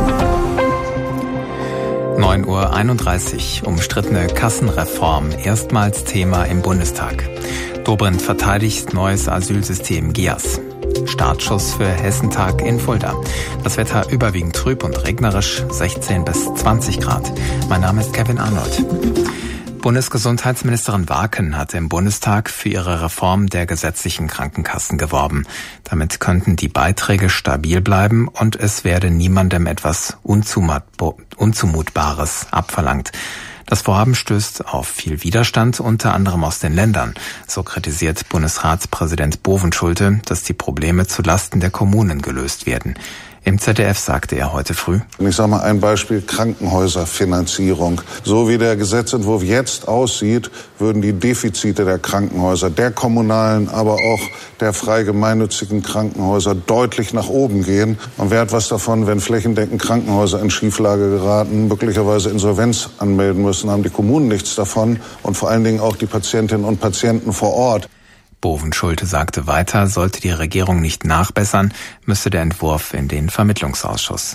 9:31 Uhr. Umstrittene Kassenreform erstmals Thema im Bundestag. Dobrindt verteidigt neues Asylsystem GIAS. Startschuss für Hessentag in Fulda. Das Wetter überwiegend trüb und regnerisch, 16 bis 20 Grad. Mein Name ist Kevin Arnold. Bundesgesundheitsministerin Warken hat im Bundestag für ihre Reform der gesetzlichen Krankenkassen geworben. Damit könnten die Beiträge stabil bleiben und es werde niemandem etwas Unzumutbares abverlangt. Das Vorhaben stößt auf viel Widerstand, unter anderem aus den Ländern. So kritisiert Bundesratspräsident Bovenschulte, dass die Probleme zulasten der Kommunen gelöst werden. Im ZDF sagte er heute früh: Ich sage mal ein Beispiel: Krankenhäuserfinanzierung. So wie der Gesetzentwurf jetzt aussieht, würden die Defizite der Krankenhäuser, der kommunalen, aber auch der frei gemeinnützigen Krankenhäuser deutlich nach oben gehen. Und wer hat was davon, wenn flächendeckend Krankenhäuser in Schieflage geraten, möglicherweise Insolvenz anmelden müssen, haben die Kommunen nichts davon und vor allen Dingen auch die Patientinnen und Patienten vor Ort. Bovenschulte sagte weiter, sollte die Regierung nicht nachbessern, müsse der Entwurf in den Vermittlungsausschuss.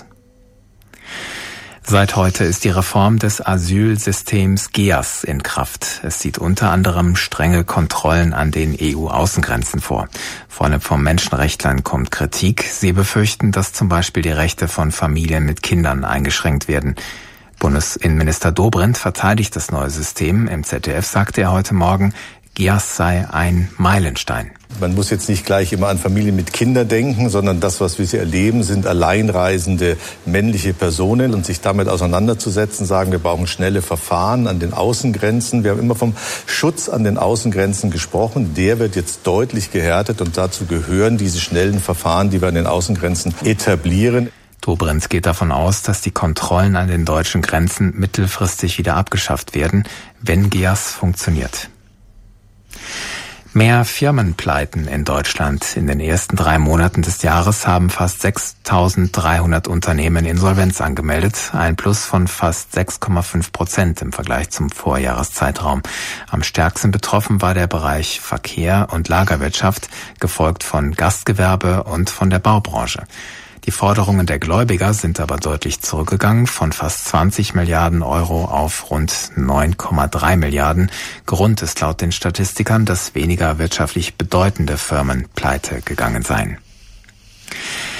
Seit heute ist die Reform des Asylsystems GIAS in Kraft. Es sieht unter anderem strenge Kontrollen an den EU-Außengrenzen vor. Vor allem von Menschenrechtlern kommt Kritik. Sie befürchten, dass zum Beispiel die Rechte von Familien mit Kindern eingeschränkt werden. Bundesinnenminister Dobrindt verteidigt das neue System. Im ZDF sagte er heute Morgen, GIAS sei ein Meilenstein. Man muss jetzt nicht gleich immer an Familien mit Kindern denken, sondern das, was wir hier erleben, sind alleinreisende männliche Personen. Und sich damit auseinanderzusetzen, sagen, wir brauchen schnelle Verfahren an den Außengrenzen. Wir haben immer vom Schutz an den Außengrenzen gesprochen. Der wird jetzt deutlich gehärtet und dazu gehören diese schnellen Verfahren, die wir an den Außengrenzen etablieren. Dobrindt geht davon aus, dass die Kontrollen an den deutschen Grenzen mittelfristig wieder abgeschafft werden, wenn GIAS funktioniert. Mehr Firmenpleiten in Deutschland. In den ersten 3 Monaten des Jahres haben fast 6.300 Unternehmen Insolvenz angemeldet, ein Plus von fast 6,5% im Vergleich zum Vorjahreszeitraum. Am stärksten betroffen war der Bereich Verkehr und Lagerwirtschaft, gefolgt von Gastgewerbe und von der Baubranche. Die Forderungen der Gläubiger sind aber deutlich zurückgegangen, von fast 20 Milliarden Euro auf rund 9,3 Milliarden. Grund ist laut den Statistikern, dass weniger wirtschaftlich bedeutende Firmen pleite gegangen seien.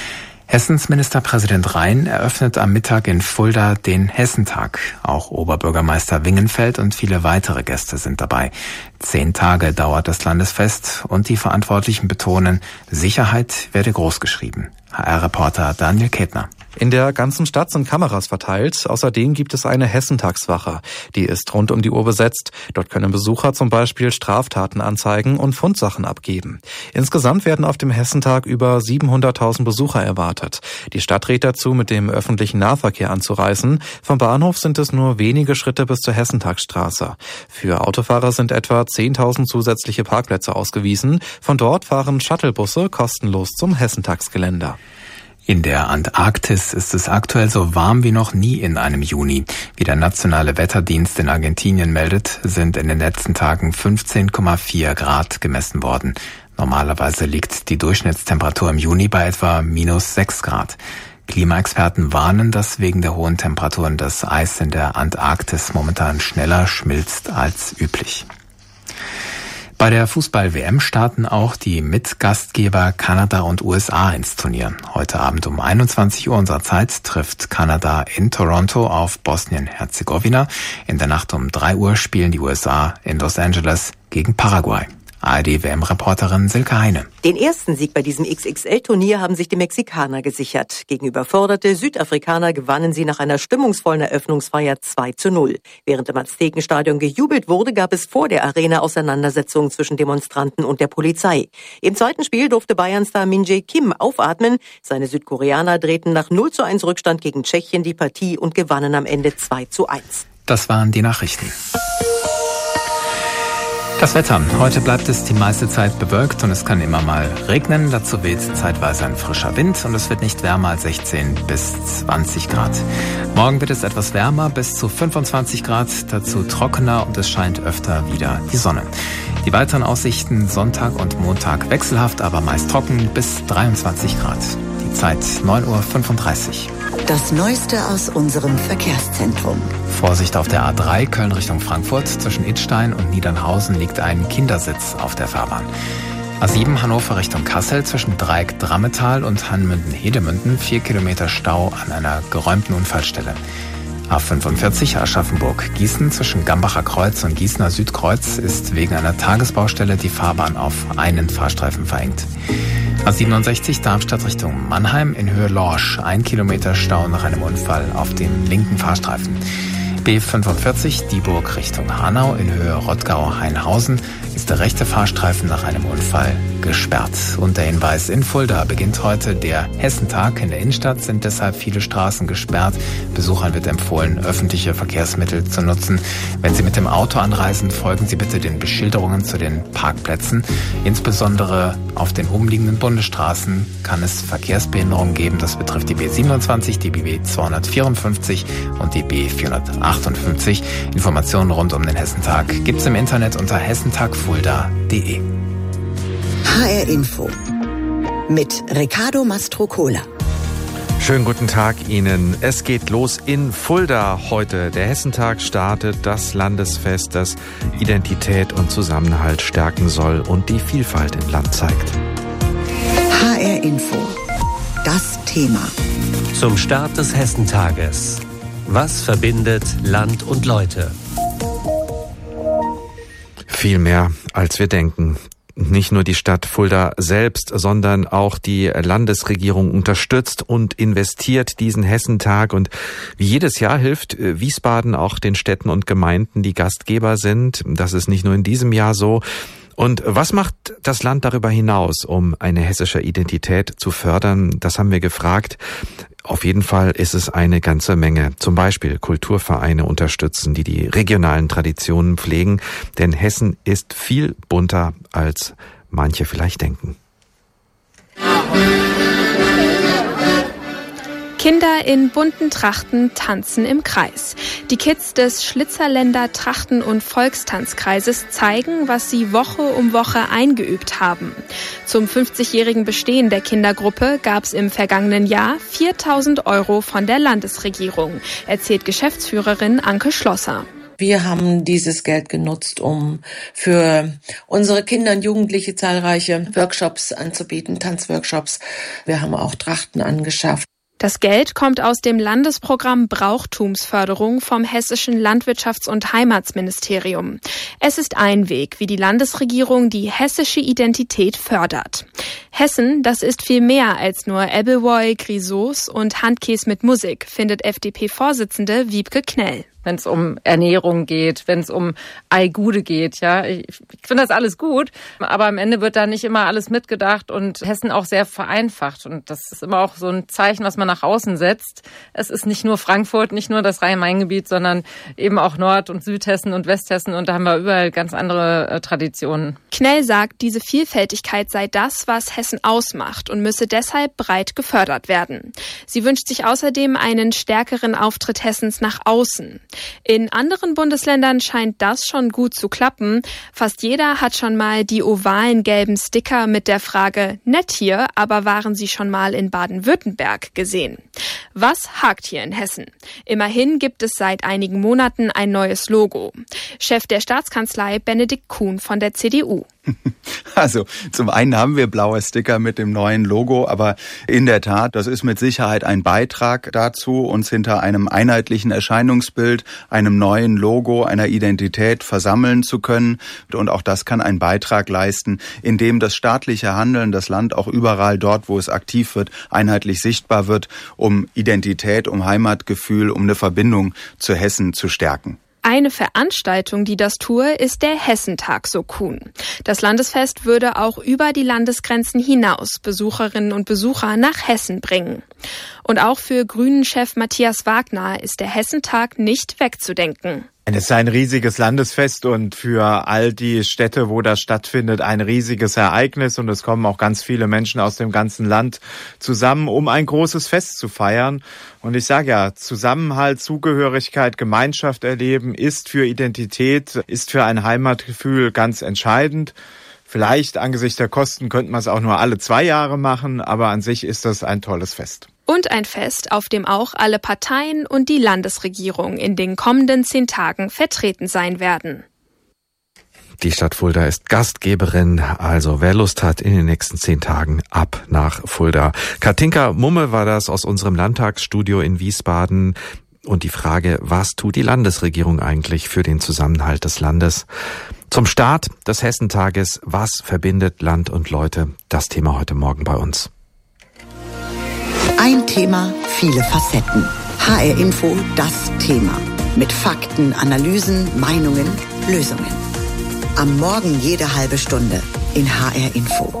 Hessens Ministerpräsident Rhein eröffnet am Mittag in Fulda den Hessentag. Auch Oberbürgermeister Wingenfeld und viele weitere Gäste sind dabei. 10 Tage dauert das Landesfest und die Verantwortlichen betonen, Sicherheit werde großgeschrieben. HR-Reporter Daniel Ketner. In der ganzen Stadt sind Kameras verteilt. Außerdem gibt es eine Hessentagswache. Die ist rund um die Uhr besetzt. Dort können Besucher zum Beispiel Straftaten anzeigen und Fundsachen abgeben. Insgesamt werden auf dem Hessentag über 700.000 Besucher erwartet. Die Stadt rät dazu, mit dem öffentlichen Nahverkehr anzureisen. Vom Bahnhof sind es nur wenige Schritte bis zur Hessentagsstraße. Für Autofahrer sind etwa 10.000 zusätzliche Parkplätze ausgewiesen. Von dort fahren Shuttlebusse kostenlos zum Hessentagsgelände. In der Antarktis ist es aktuell so warm wie noch nie in einem Juni. Wie der Nationale Wetterdienst in Argentinien meldet, sind in den letzten Tagen 15,4 Grad gemessen worden. Normalerweise liegt die Durchschnittstemperatur im Juni bei etwa -6 Grad. Klimaexperten warnen, dass wegen der hohen Temperaturen das Eis in der Antarktis momentan schneller schmilzt als üblich. Bei der Fußball-WM starten auch die Mitgastgeber Kanada und USA ins Turnier. Heute Abend um 21 Uhr unserer Zeit trifft Kanada in Toronto auf Bosnien-Herzegowina. In der Nacht um 3 Uhr spielen die USA in Los Angeles gegen Paraguay. ARD-WM-Reporterin Silke Heine. Den ersten Sieg bei diesem XXL-Turnier haben sich die Mexikaner gesichert. Gegen überforderte Südafrikaner gewannen sie nach einer stimmungsvollen Eröffnungsfeier 2:0. Während im Aztekenstadion gejubelt wurde, gab es vor der Arena Auseinandersetzungen zwischen Demonstranten und der Polizei. Im zweiten Spiel durfte Bayern-Star Min-Jae Kim aufatmen. Seine Südkoreaner drehten nach 0:1 Rückstand gegen Tschechien die Partie und gewannen am Ende 2:1. Das waren die Nachrichten. Das Wetter. Heute bleibt es die meiste Zeit bewölkt und es kann immer mal regnen. Dazu weht zeitweise ein frischer Wind und es wird nicht wärmer als 16 bis 20 Grad. Morgen wird es etwas wärmer, bis zu 25 Grad, dazu trockener und es scheint öfter wieder die Sonne. Die weiteren Aussichten Sonntag und Montag wechselhaft, aber meist trocken bis 23 Grad. Die Zeit 9:35 Uhr. Das Neueste aus unserem Verkehrszentrum. Vorsicht auf der A3 Köln Richtung Frankfurt. Zwischen Idstein und Niedernhausen liegt ein Kindersitz auf der Fahrbahn. A7 Hannover Richtung Kassel zwischen Dreieck Drammetal und Hanmünden-Hedemünden 4 Kilometer Stau an einer geräumten Unfallstelle. A45 Aschaffenburg-Gießen zwischen Gambacher Kreuz und Gießener Südkreuz ist wegen einer Tagesbaustelle die Fahrbahn auf einen Fahrstreifen verengt. A67 Darmstadt Richtung Mannheim in Höhe Lorsch 1 Kilometer Stau nach einem Unfall auf dem linken Fahrstreifen. B45 Dieburg Richtung Hanau in Höhe Rottgau-Hainhausen ist der rechte Fahrstreifen nach einem Unfall gesperrt. Und der Hinweis: in Fulda beginnt heute der Hessentag. In der Innenstadt sind deshalb viele Straßen gesperrt. Besuchern wird empfohlen, öffentliche Verkehrsmittel zu nutzen. Wenn Sie mit dem Auto anreisen, folgen Sie bitte den Beschilderungen zu den Parkplätzen. Insbesondere auf den umliegenden Bundesstraßen kann es Verkehrsbehinderungen geben. Das betrifft die B27, die BB 254 und die B458. Informationen rund um den Hessentag gibt's im Internet unter hessentagfulda.de. HR Info mit Riccardo Mastrocola. Schönen guten Tag Ihnen. Es geht los in Fulda heute. Der Hessentag startet, das Landesfest, das Identität und Zusammenhalt stärken soll und die Vielfalt im Land zeigt. HR Info, das Thema. Zum Start des Hessentages. Was verbindet Land und Leute? Viel mehr, als wir denken. Nicht nur die Stadt Fulda selbst, sondern auch die Landesregierung unterstützt und investiert diesen Hessentag. Und wie jedes Jahr hilft Wiesbaden auch den Städten und Gemeinden, die Gastgeber sind. Das ist nicht nur in diesem Jahr so. Und was macht das Land darüber hinaus, um eine hessische Identität zu fördern? Das haben wir gefragt. Auf jeden Fall ist es eine ganze Menge. Zum Beispiel Kulturvereine unterstützen, die die regionalen Traditionen pflegen. Denn Hessen ist viel bunter, als manche vielleicht denken. Kinder in bunten Trachten tanzen im Kreis. Die Kids des Schlitzerländer Trachten- und Volkstanzkreises zeigen, was sie Woche um Woche eingeübt haben. Zum 50-jährigen Bestehen der Kindergruppe gab es im vergangenen Jahr 4.000 € von der Landesregierung, erzählt Geschäftsführerin Anke Schlosser. Wir haben dieses Geld genutzt, um für unsere Kinder und Jugendliche zahlreiche Workshops anzubieten, Tanzworkshops. Wir haben auch Trachten angeschafft. Das Geld kommt aus dem Landesprogramm Brauchtumsförderung vom Hessischen Landwirtschafts- und Heimatsministerium. Es ist ein Weg, wie die Landesregierung die hessische Identität fördert. Hessen, das ist viel mehr als nur Appleboy, Grisauce und Handkäse mit Musik, findet FDP-Vorsitzende Wiebke Knell. Wenn es um Ernährung geht, wenn es um Eigude geht, ja. Ich finde das alles gut, aber am Ende wird da nicht immer alles mitgedacht und Hessen auch sehr vereinfacht. Und das ist immer auch so ein Zeichen, was man nach außen setzt. Es ist nicht nur Frankfurt, nicht nur das Rhein-Main-Gebiet, sondern eben auch Nord- und Südhessen und Westhessen. Und da haben wir überall ganz andere Traditionen. Knell sagt, diese Vielfältigkeit sei das, was Hessen ausmacht und müsse deshalb breit gefördert werden. Sie wünscht sich außerdem einen stärkeren Auftritt Hessens nach außen. In anderen Bundesländern scheint das schon gut zu klappen. Fast jeder hat schon mal die ovalen gelben Sticker mit der Frage "Nett hier, aber waren Sie schon mal in Baden-Württemberg" gesehen. Was hakt hier in Hessen? Immerhin gibt es seit einigen Monaten ein neues Logo. Chef der Staatskanzlei Benedikt Kuhn von der CDU. Also zum einen haben wir blaue Sticker mit dem neuen Logo, aber in der Tat, das ist mit Sicherheit ein Beitrag dazu, uns hinter einem einheitlichen Erscheinungsbild, einem neuen Logo, einer Identität versammeln zu können. Und auch das kann einen Beitrag leisten, indem das staatliche Handeln, das Land auch überall dort, wo es aktiv wird, einheitlich sichtbar wird, um Identität, um Heimatgefühl, um eine Verbindung zu Hessen zu stärken. Eine Veranstaltung, die das tue, ist der Hessentag, so Kuhn. Das Landesfest würde auch über die Landesgrenzen hinaus Besucherinnen und Besucher nach Hessen bringen. Und auch für Grünen-Chef Matthias Wagner ist der Hessentag nicht wegzudenken. Es ist ein riesiges Landesfest und für all die Städte, wo das stattfindet, ein riesiges Ereignis. Und es kommen auch ganz viele Menschen aus dem ganzen Land zusammen, um ein großes Fest zu feiern. Und ich sage ja, Zusammenhalt, Zugehörigkeit, Gemeinschaft erleben ist für Identität, ist für ein Heimatgefühl ganz entscheidend. Vielleicht angesichts der Kosten könnte man es auch nur alle 2 Jahre machen, aber an sich ist das ein tolles Fest. Und ein Fest, auf dem auch alle Parteien und die Landesregierung in den kommenden 10 Tagen vertreten sein werden. Die Stadt Fulda ist Gastgeberin, also wer Lust hat, in den nächsten 10 Tagen ab nach Fulda. Katinka Mumme war das aus unserem Landtagsstudio in Wiesbaden. Und die Frage, was tut die Landesregierung eigentlich für den Zusammenhalt des Landes? Zum Start des Hessentages, was verbindet Land und Leute? Das Thema heute Morgen bei uns. Ein Thema, viele Facetten. HR Info, das Thema. Mit Fakten, Analysen, Meinungen, Lösungen. Am Morgen jede halbe Stunde in HR Info.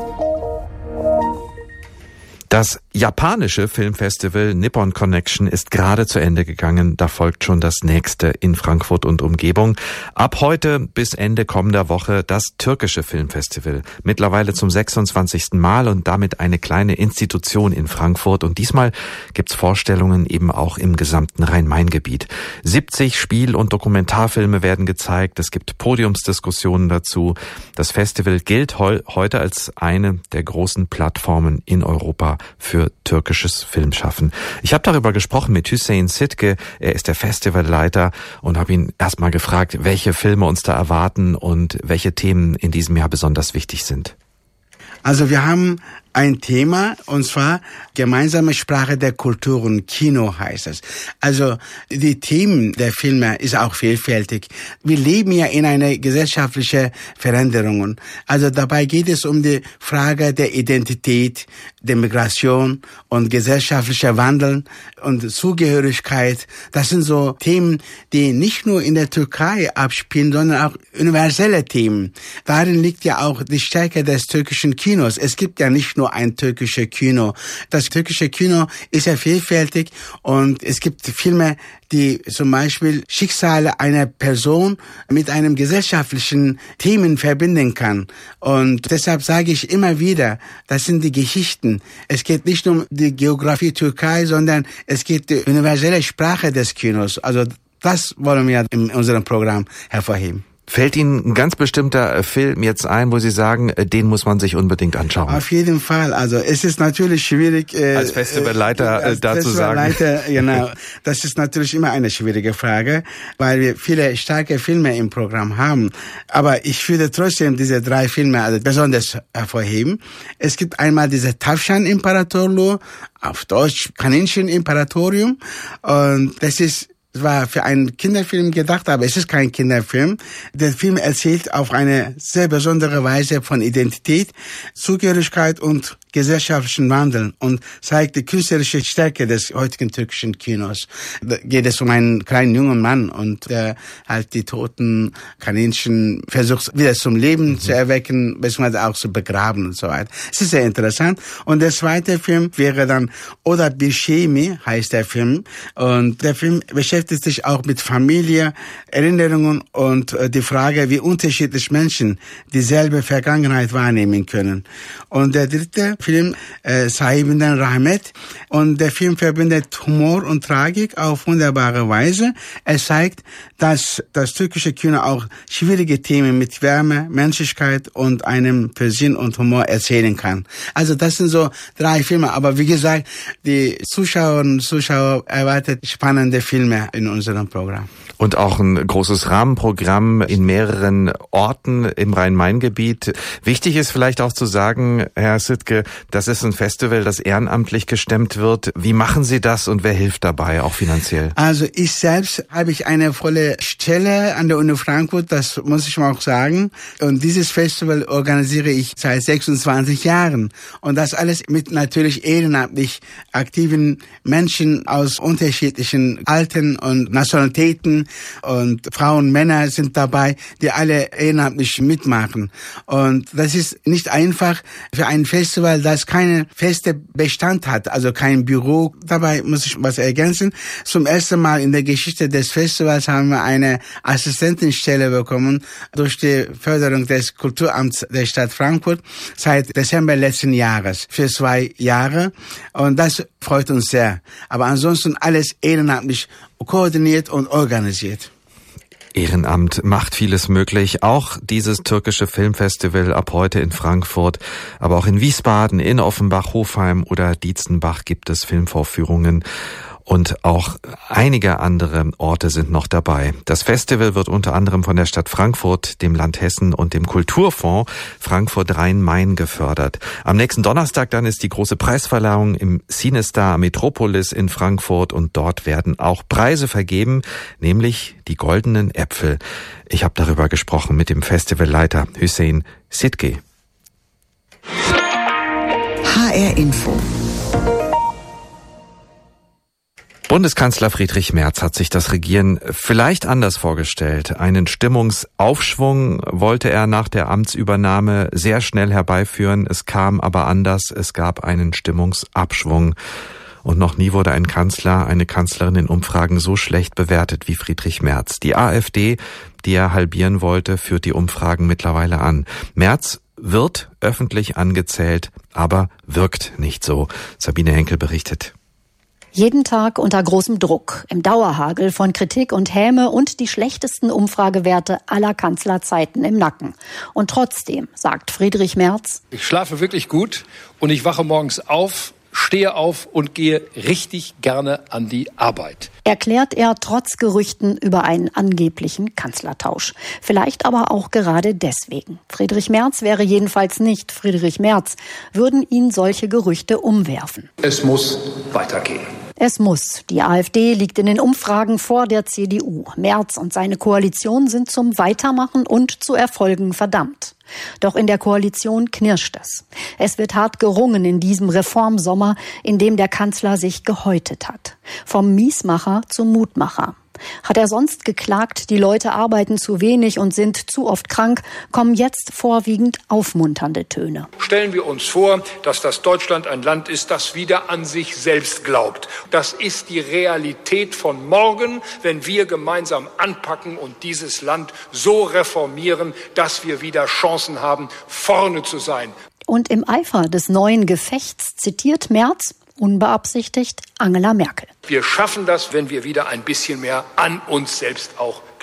Das japanische Filmfestival Nippon Connection ist gerade zu Ende gegangen. Da folgt schon das nächste in Frankfurt und Umgebung. Ab heute bis Ende kommender Woche das türkische Filmfestival. Mittlerweile zum 26. Mal und damit eine kleine Institution in Frankfurt. Und diesmal gibt's Vorstellungen eben auch im gesamten Rhein-Main-Gebiet. 70 Spiel- und Dokumentarfilme werden gezeigt. Es gibt Podiumsdiskussionen dazu. Das Festival gilt heute als eine der großen Plattformen in Europa für türkisches Filmschaffen. Ich habe darüber gesprochen mit Hüseyin Sitke, er ist der Festivalleiter und habe ihn erstmal gefragt, welche Filme uns da erwarten und welche Themen in diesem Jahr besonders wichtig sind. Also wir haben ein Thema, und zwar gemeinsame Sprache der Kulturen, Kino heißt es. Also die Themen der Filme ist auch vielfältig. Wir leben ja in einer gesellschaftlichen Veränderung. Also dabei geht es um die Frage der Identität, der Migration und gesellschaftlicher Wandel und Zugehörigkeit. Das sind so Themen, die nicht nur in der Türkei abspielen, sondern auch universelle Themen. Darin liegt ja auch die Stärke des türkischen Kinos. Es gibt ja nicht nur ein türkisches Kino. Das türkische Kino ist ja vielfältig und es gibt Filme, die zum Beispiel Schicksale einer Person mit einem gesellschaftlichen Themen verbinden kann. Und deshalb sage ich immer wieder, das sind die Geschichten. Es geht nicht nur um die Geografie Türkei, sondern es geht um die universelle Sprache des Kinos. Also das wollen wir in unserem Programm hervorheben. Fällt Ihnen ein ganz bestimmter Film jetzt ein, wo Sie sagen, den muss man sich unbedingt anschauen? Auf jeden Fall. Also es ist natürlich schwierig, als Festivalleiter da zu sagen. Genau. Das ist natürlich immer eine schwierige Frage, weil wir viele starke Filme im Programm haben. Aber ich würde trotzdem diese 3 Filme besonders hervorheben. Es gibt einmal diese Tavşan-İmparatorluğu, auf Deutsch Kaninchen-Imperatorium. Und das war für einen Kinderfilm gedacht, aber es ist kein Kinderfilm. Der Film erzählt auf eine sehr besondere Weise von Identität, Zugehörigkeit und gesellschaftlichen Wandel und zeigt die künstlerische Stärke des heutigen türkischen Kinos. Da geht es um einen kleinen jungen Mann und der halt die toten Kaninchen versucht wieder zum Leben zu erwecken, beziehungsweise auch zu begraben und so weiter. Es ist sehr interessant. Und der zweite Film wäre dann Oda Bishemi, heißt der Film. Und der Film beschäftigt sich auch mit Familie, Erinnerungen und die Frage, wie unterschiedlich Menschen dieselbe Vergangenheit wahrnehmen können. Und der dritte Film, Sahibinden Rahmet. Und der Film verbindet Humor und Tragik auf wunderbare Weise. Er zeigt, dass das türkische Kino auch schwierige Themen mit Wärme, Menschlichkeit und einem für Sinn und Humor erzählen kann. Also das sind so 3 Filme. Aber wie gesagt, die Zuschauerinnen und Zuschauer erwartet spannende Filme in unserem Programm. Und auch ein großes Rahmenprogramm in mehreren Orten im Rhein-Main-Gebiet. Wichtig ist vielleicht auch zu sagen, Herr Sittke, das ist ein Festival, das ehrenamtlich gestemmt wird. Wie machen Sie das und wer hilft dabei, auch finanziell? Also ich selbst habe eine volle Stelle an der Uni Frankfurt, das muss ich mal auch sagen. Und dieses Festival organisiere ich seit 26 Jahren. Und das alles mit natürlich ehrenamtlich aktiven Menschen aus unterschiedlichen Altern und Nationalitäten. Und Frauen, Männer sind dabei, die alle ehrenamtlich mitmachen. Und das ist nicht einfach für ein Festival, das keinen festen Bestand hat, also kein Büro. Dabei muss ich was ergänzen. Zum ersten Mal in der Geschichte des Festivals haben wir eine Assistentenstelle bekommen durch die Förderung des Kulturamts der Stadt Frankfurt seit Dezember letzten Jahres für 2 Jahre. Und das freut uns sehr. Aber ansonsten alles ehrenamtlich koordiniert und organisiert. Ehrenamt macht vieles möglich, auch dieses türkische Filmfestival ab heute in Frankfurt, aber auch in Wiesbaden, in Offenbach, Hofheim oder Dietzenbach gibt es Filmvorführungen. Und auch einige andere Orte sind noch dabei. Das Festival wird unter anderem von der Stadt Frankfurt, dem Land Hessen und dem Kulturfonds Frankfurt-Rhein-Main gefördert. Am nächsten Donnerstag dann ist die große Preisverleihung im CineStar Metropolis in Frankfurt und dort werden auch Preise vergeben, nämlich die Goldenen Äpfel. Ich habe darüber gesprochen mit dem Festivalleiter Hüseyin Sittke. HR Info. Bundeskanzler Friedrich Merz hat sich das Regieren vielleicht anders vorgestellt. Einen Stimmungsaufschwung wollte er nach der Amtsübernahme sehr schnell herbeiführen. Es kam aber anders. Es gab einen Stimmungsabschwung. Und noch nie wurde ein Kanzler, eine Kanzlerin in Umfragen so schlecht bewertet wie Friedrich Merz. Die AfD, die er halbieren wollte, führt die Umfragen mittlerweile an. Merz wird öffentlich angezählt, aber wirkt nicht so. Sabine Henkel berichtet. Jeden Tag unter großem Druck, im Dauerhagel von Kritik und Häme und die schlechtesten Umfragewerte aller Kanzlerzeiten im Nacken. Und trotzdem, sagt Friedrich Merz: Ich schlafe wirklich gut und ich wache morgens auf, stehe auf und gehe richtig gerne an die Arbeit. Erklärt er trotz Gerüchten über einen angeblichen Kanzlertausch. Vielleicht aber auch gerade deswegen. Friedrich Merz wäre jedenfalls nicht Friedrich Merz, würden ihn solche Gerüchte umwerfen. Es muss weitergehen. Es muss. Die AfD liegt in den Umfragen vor der CDU. Merz und seine Koalition sind zum Weitermachen und zu Erfolgen verdammt. Doch in der Koalition knirscht es. Es wird hart gerungen in diesem Reformsommer, in dem der Kanzler sich gehäutet hat. Vom Miesmacher zum Mutmacher. Hat er sonst geklagt, die Leute arbeiten zu wenig und sind zu oft krank, kommen jetzt vorwiegend aufmunternde Töne. Stellen wir uns vor, dass das Deutschland ein Land ist, das wieder an sich selbst glaubt. Das ist die Realität von morgen, wenn wir gemeinsam anpacken und dieses Land so reformieren, dass wir wieder Chancen haben, vorne zu sein. Und im Eifer des neuen Gefechts zitiert Merz, unbeabsichtigt, Angela Merkel. Wir schaffen das, wenn wir wieder ein bisschen mehr an uns selbst auch glauben.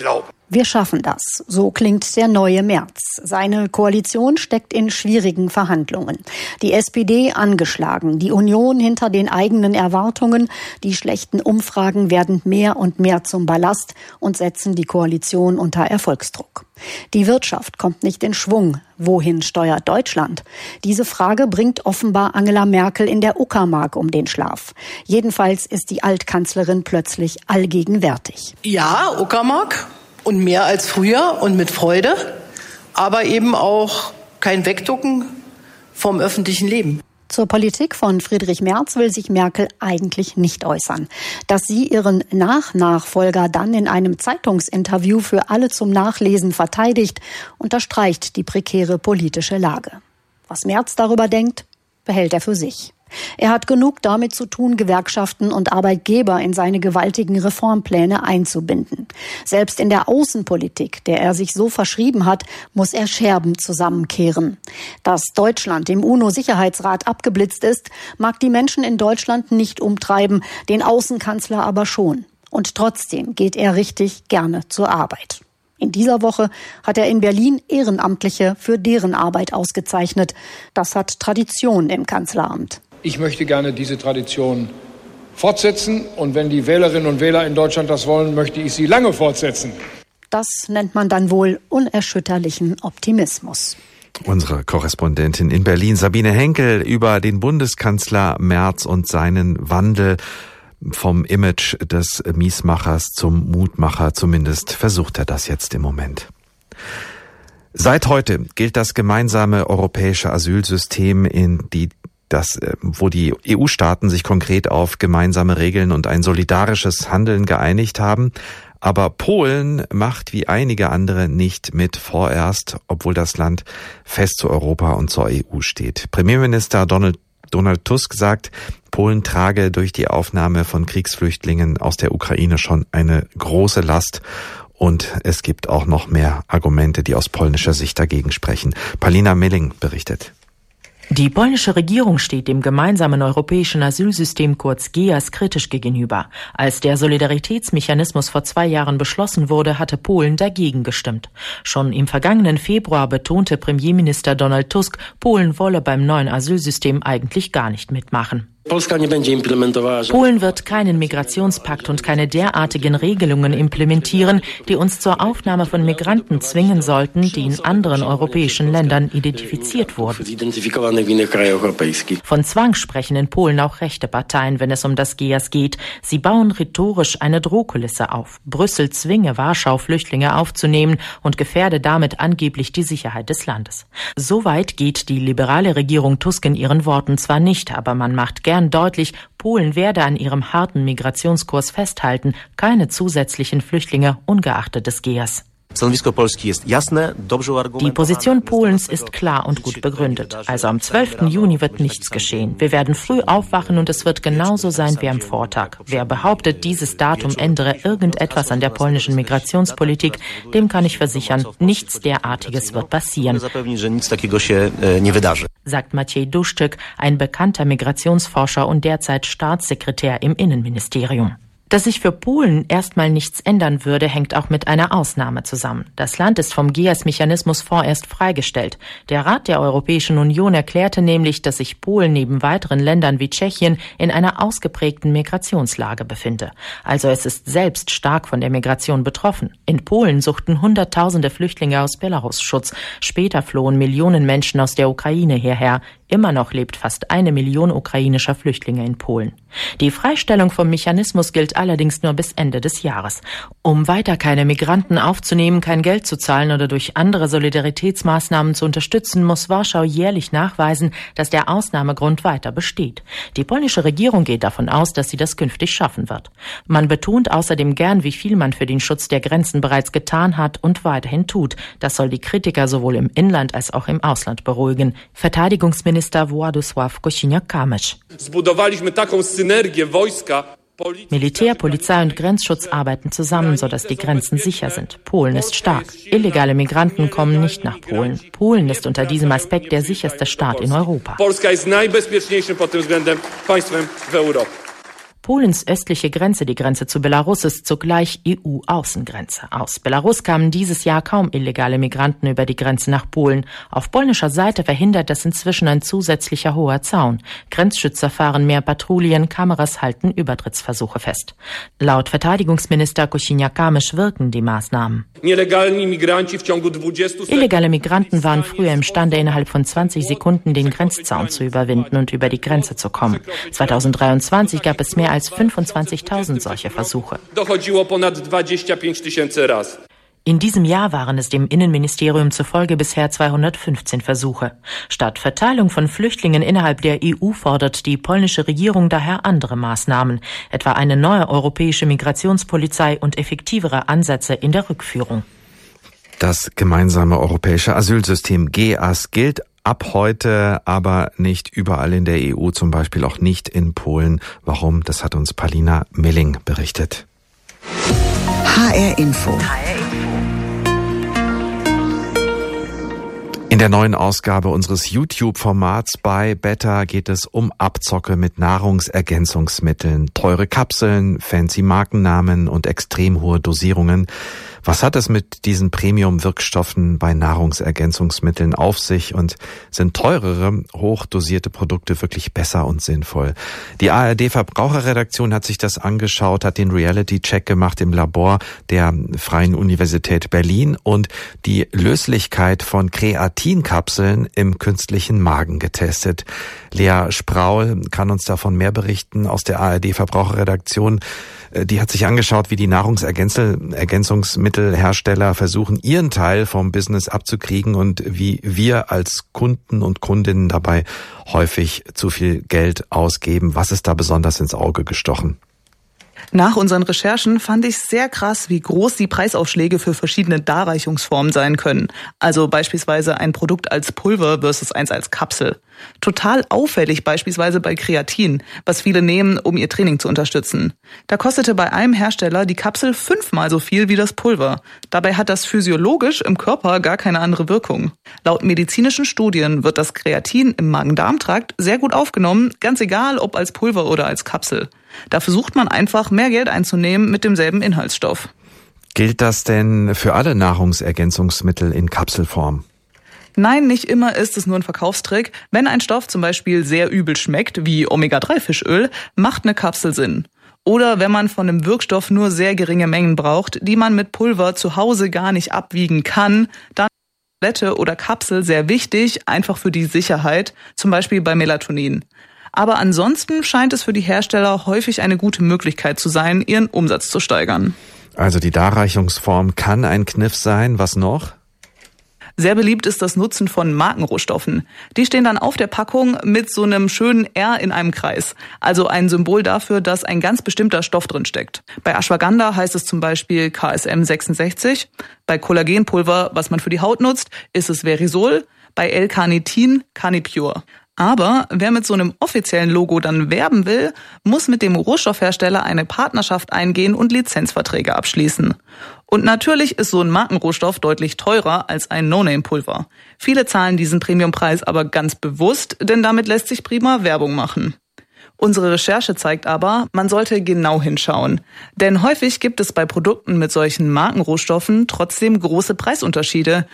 Wir schaffen das. So klingt der neue Merz. Seine Koalition steckt in schwierigen Verhandlungen. Die SPD angeschlagen, die Union hinter den eigenen Erwartungen. Die schlechten Umfragen werden mehr und mehr zum Ballast und setzen die Koalition unter Erfolgsdruck. Die Wirtschaft kommt nicht in Schwung. Wohin steuert Deutschland? Diese Frage bringt offenbar Angela Merkel in der Uckermark um den Schlaf. Jedenfalls ist die Altkanzlerin plötzlich allgegenwärtig. Ja, Uckermark. Und mehr als früher und mit Freude, aber eben auch kein Wegducken vom öffentlichen Leben. Zur Politik von Friedrich Merz will sich Merkel eigentlich nicht äußern. Dass sie ihren Nachfolger dann in einem Zeitungsinterview für alle zum Nachlesen verteidigt, unterstreicht die prekäre politische Lage. Was Merz darüber denkt, behält er für sich. Er hat genug damit zu tun, Gewerkschaften und Arbeitgeber in seine gewaltigen Reformpläne einzubinden. Selbst in der Außenpolitik, der er sich so verschrieben hat, muss er Scherben zusammenkehren. Dass Deutschland im UNO-Sicherheitsrat abgeblitzt ist, mag die Menschen in Deutschland nicht umtreiben, den Außenkanzler aber schon. Und trotzdem geht er richtig gerne zur Arbeit. In dieser Woche hat er in Berlin Ehrenamtliche für deren Arbeit ausgezeichnet. Das hat Tradition im Kanzleramt. Ich möchte gerne diese Tradition fortsetzen. Und wenn die Wählerinnen und Wähler in Deutschland das wollen, möchte ich sie lange fortsetzen. Das nennt man dann wohl unerschütterlichen Optimismus. Unsere Korrespondentin in Berlin, Sabine Henkel, über den Bundeskanzler Merz und seinen Wandel vom Image des Miesmachers zum Mutmacher. Zumindest versucht er das jetzt im Moment. Seit heute gilt das gemeinsame europäische Asylsystem, wo die EU-Staaten sich konkret auf gemeinsame Regeln und ein solidarisches Handeln geeinigt haben. Aber Polen macht wie einige andere nicht mit, vorerst, obwohl das Land fest zu Europa und zur EU steht. Premierminister Donald Tusk sagt, Polen trage durch die Aufnahme von Kriegsflüchtlingen aus der Ukraine schon eine große Last. Und es gibt auch noch mehr Argumente, die aus polnischer Sicht dagegen sprechen. Paulina Milling berichtet. Die polnische Regierung steht dem gemeinsamen europäischen Asylsystem kurz GEAS kritisch gegenüber. Als der Solidaritätsmechanismus vor 2 Jahren beschlossen wurde, hatte Polen dagegen gestimmt. Schon im vergangenen Februar betonte Premierminister Donald Tusk, Polen wolle beim neuen Asylsystem eigentlich gar nicht mitmachen. Polen wird keinen Migrationspakt und keine derartigen Regelungen implementieren, die uns zur Aufnahme von Migranten zwingen sollten, die in anderen europäischen Ländern identifiziert wurden. Von Zwang sprechen in Polen auch rechte Parteien, wenn es um das GEAS geht. Sie bauen rhetorisch eine Drohkulisse auf. Brüssel zwinge Warschau, Flüchtlinge aufzunehmen und gefährde damit angeblich die Sicherheit des Landes. Soweit geht die liberale Regierung Tusk in ihren Worten zwar nicht, aber man macht gern deutlich, Polen werde an ihrem harten Migrationskurs festhalten, keine zusätzlichen Flüchtlinge ungeachtet des GEAS. Die Position Polens ist klar und gut begründet. Also am 12. Juni wird nichts geschehen. Wir werden früh aufwachen und es wird genauso sein wie am Vortag. Wer behauptet, dieses Datum ändere irgendetwas an der polnischen Migrationspolitik, dem kann ich versichern, nichts derartiges wird passieren, sagt Maciej Duszczyk, ein bekannter Migrationsforscher und derzeit Staatssekretär im Innenministerium. Dass sich für Polen erstmal nichts ändern würde, hängt auch mit einer Ausnahme zusammen. Das Land ist vom GEAS-Mechanismus vorerst freigestellt. Der Rat der Europäischen Union erklärte nämlich, dass sich Polen neben weiteren Ländern wie Tschechien in einer ausgeprägten Migrationslage befinde. Also es ist selbst stark von der Migration betroffen. In Polen suchten Hunderttausende Flüchtlinge aus Belarus Schutz. Später flohen Millionen Menschen aus der Ukraine hierher. Immer noch lebt fast 1 Million ukrainischer Flüchtlinge in Polen. Die Freistellung vom Mechanismus gilt allerdings nur bis Ende des Jahres. Um weiter keine Migranten aufzunehmen, kein Geld zu zahlen oder durch andere Solidaritätsmaßnahmen zu unterstützen, muss Warschau jährlich nachweisen, dass der Ausnahmegrund weiter besteht. Die polnische Regierung geht davon aus, dass sie das künftig schaffen wird. Man betont außerdem gern, wie viel man für den Schutz der Grenzen bereits getan hat und weiterhin tut. Das soll die Kritiker sowohl im Inland als auch im Ausland beruhigen. Verteidigungsminister Władysław Kosiniak-Kamysz. Militär, Polizei und Grenzschutz arbeiten zusammen, sodass die Grenzen sicher sind. Polen ist stark. Illegale Migranten kommen nicht nach Polen. Polen ist unter diesem Aspekt der sicherste Staat in Europa. Polens östliche Grenze, die Grenze zu Belarus, ist zugleich EU-Außengrenze. Aus Belarus kamen dieses Jahr kaum illegale Migranten über die Grenze nach Polen. Auf polnischer Seite verhindert das inzwischen ein zusätzlicher hoher Zaun. Grenzschützer fahren mehr Patrouillen, Kameras halten Übertrittsversuche fest. Laut Verteidigungsminister Kosiniak-Kamysz wirken die Maßnahmen. Illegale Migranten waren früher imstande, innerhalb von 20 Sekunden den Grenzzaun zu überwinden und über die Grenze zu kommen. 2023 gab es mehr als 25.000 solche Versuche. In diesem Jahr waren es dem Innenministerium zufolge bisher 215 Versuche. Statt Verteilung von Flüchtlingen innerhalb der EU fordert die polnische Regierung daher andere Maßnahmen, etwa eine neue europäische Migrationspolizei und effektivere Ansätze in der Rückführung. Das gemeinsame europäische Asylsystem GEAS gilt ab heute aber nicht überall in der EU, zum Beispiel auch nicht in Polen. Warum? Das hat uns Palina Milling berichtet. HR Info. In der neuen Ausgabe unseres YouTube-Formats bei Better geht es um Abzocke mit Nahrungsergänzungsmitteln, teure Kapseln, fancy Markennamen und extrem hohe Dosierungen. Was hat es mit diesen Premium-Wirkstoffen bei Nahrungsergänzungsmitteln auf sich und sind teurere, hochdosierte Produkte wirklich besser und sinnvoll? Die ARD-Verbraucherredaktion hat sich das angeschaut, hat den Reality-Check gemacht im Labor der Freien Universität Berlin und die Löslichkeit von Kreatinkapseln im künstlichen Magen getestet. Lea Spraul kann uns davon mehr berichten aus der ARD-Verbraucherredaktion. Die hat sich angeschaut, wie die Nahrungsergänzungsmittelhersteller versuchen, ihren Teil vom Business abzukriegen und wie wir als Kunden und Kundinnen dabei häufig zu viel Geld ausgeben. Was ist da besonders ins Auge gestochen? Nach unseren Recherchen fand ich sehr krass, wie groß die Preisaufschläge für verschiedene Darreichungsformen sein können. Also beispielsweise ein Produkt als Pulver versus eins als Kapsel. Total auffällig beispielsweise bei Kreatin, was viele nehmen, um ihr Training zu unterstützen. Da kostete bei einem Hersteller die Kapsel 5-mal so viel wie das Pulver. Dabei hat das physiologisch im Körper gar keine andere Wirkung. Laut medizinischen Studien wird das Kreatin im Magen-Darm-Trakt sehr gut aufgenommen, ganz egal ob als Pulver oder als Kapsel. Da versucht man einfach, mehr Geld einzunehmen mit demselben Inhaltsstoff. Gilt das denn für alle Nahrungsergänzungsmittel in Kapselform? Nein, nicht immer ist es nur ein Verkaufstrick. Wenn ein Stoff zum Beispiel sehr übel schmeckt, wie Omega-3-Fischöl, macht eine Kapsel Sinn. Oder wenn man von einem Wirkstoff nur sehr geringe Mengen braucht, die man mit Pulver zu Hause gar nicht abwiegen kann, dann ist Tablette oder Kapsel sehr wichtig, einfach für die Sicherheit, zum Beispiel bei Melatonin. Aber ansonsten scheint es für die Hersteller häufig eine gute Möglichkeit zu sein, ihren Umsatz zu steigern. Also die Darreichungsform kann ein Kniff sein. Was noch? Sehr beliebt ist das Nutzen von Markenrohstoffen. Die stehen dann auf der Packung mit so einem schönen R in einem Kreis. Also ein Symbol dafür, dass ein ganz bestimmter Stoff drin steckt. Bei Ashwagandha heißt es zum Beispiel KSM 66. Bei Kollagenpulver, was man für die Haut nutzt, ist es Verisol. Bei L-Carnitin Canipure. Aber wer mit so einem offiziellen Logo dann werben will, muss mit dem Rohstoffhersteller eine Partnerschaft eingehen und Lizenzverträge abschließen. Und natürlich ist so ein Markenrohstoff deutlich teurer als ein No-Name-Pulver. Viele zahlen diesen Premiumpreis aber ganz bewusst, denn damit lässt sich prima Werbung machen. Unsere Recherche zeigt aber, man sollte genau hinschauen. Denn häufig gibt es bei Produkten mit solchen Markenrohstoffen trotzdem große Preisunterschiede.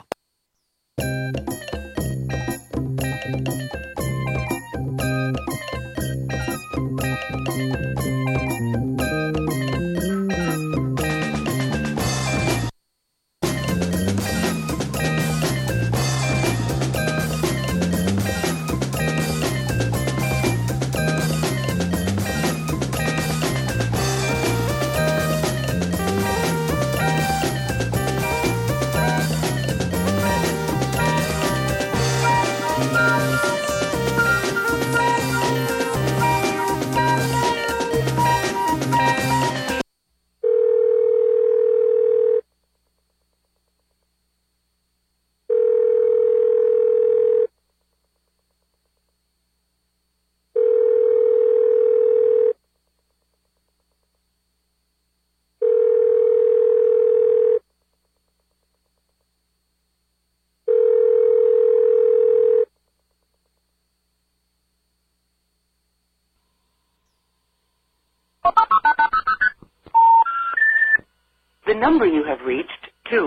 number you have reached,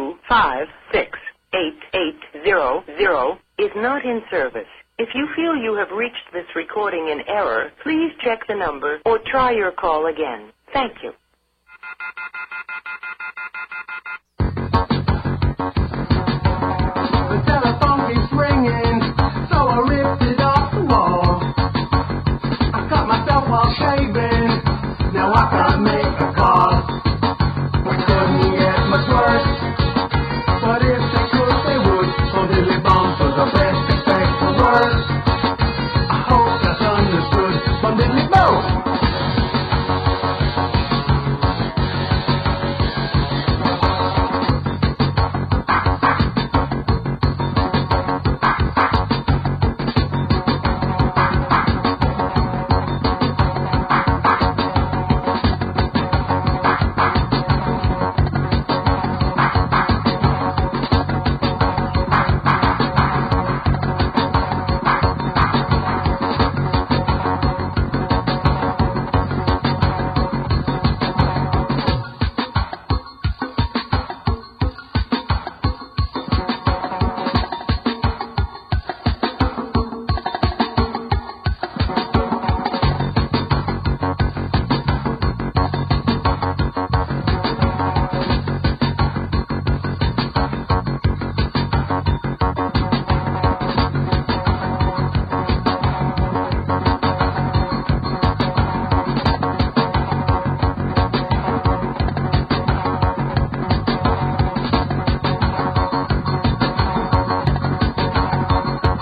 2568800, is not in service. If you feel you have reached this recording in error, please check the number or try your call again. Thank you.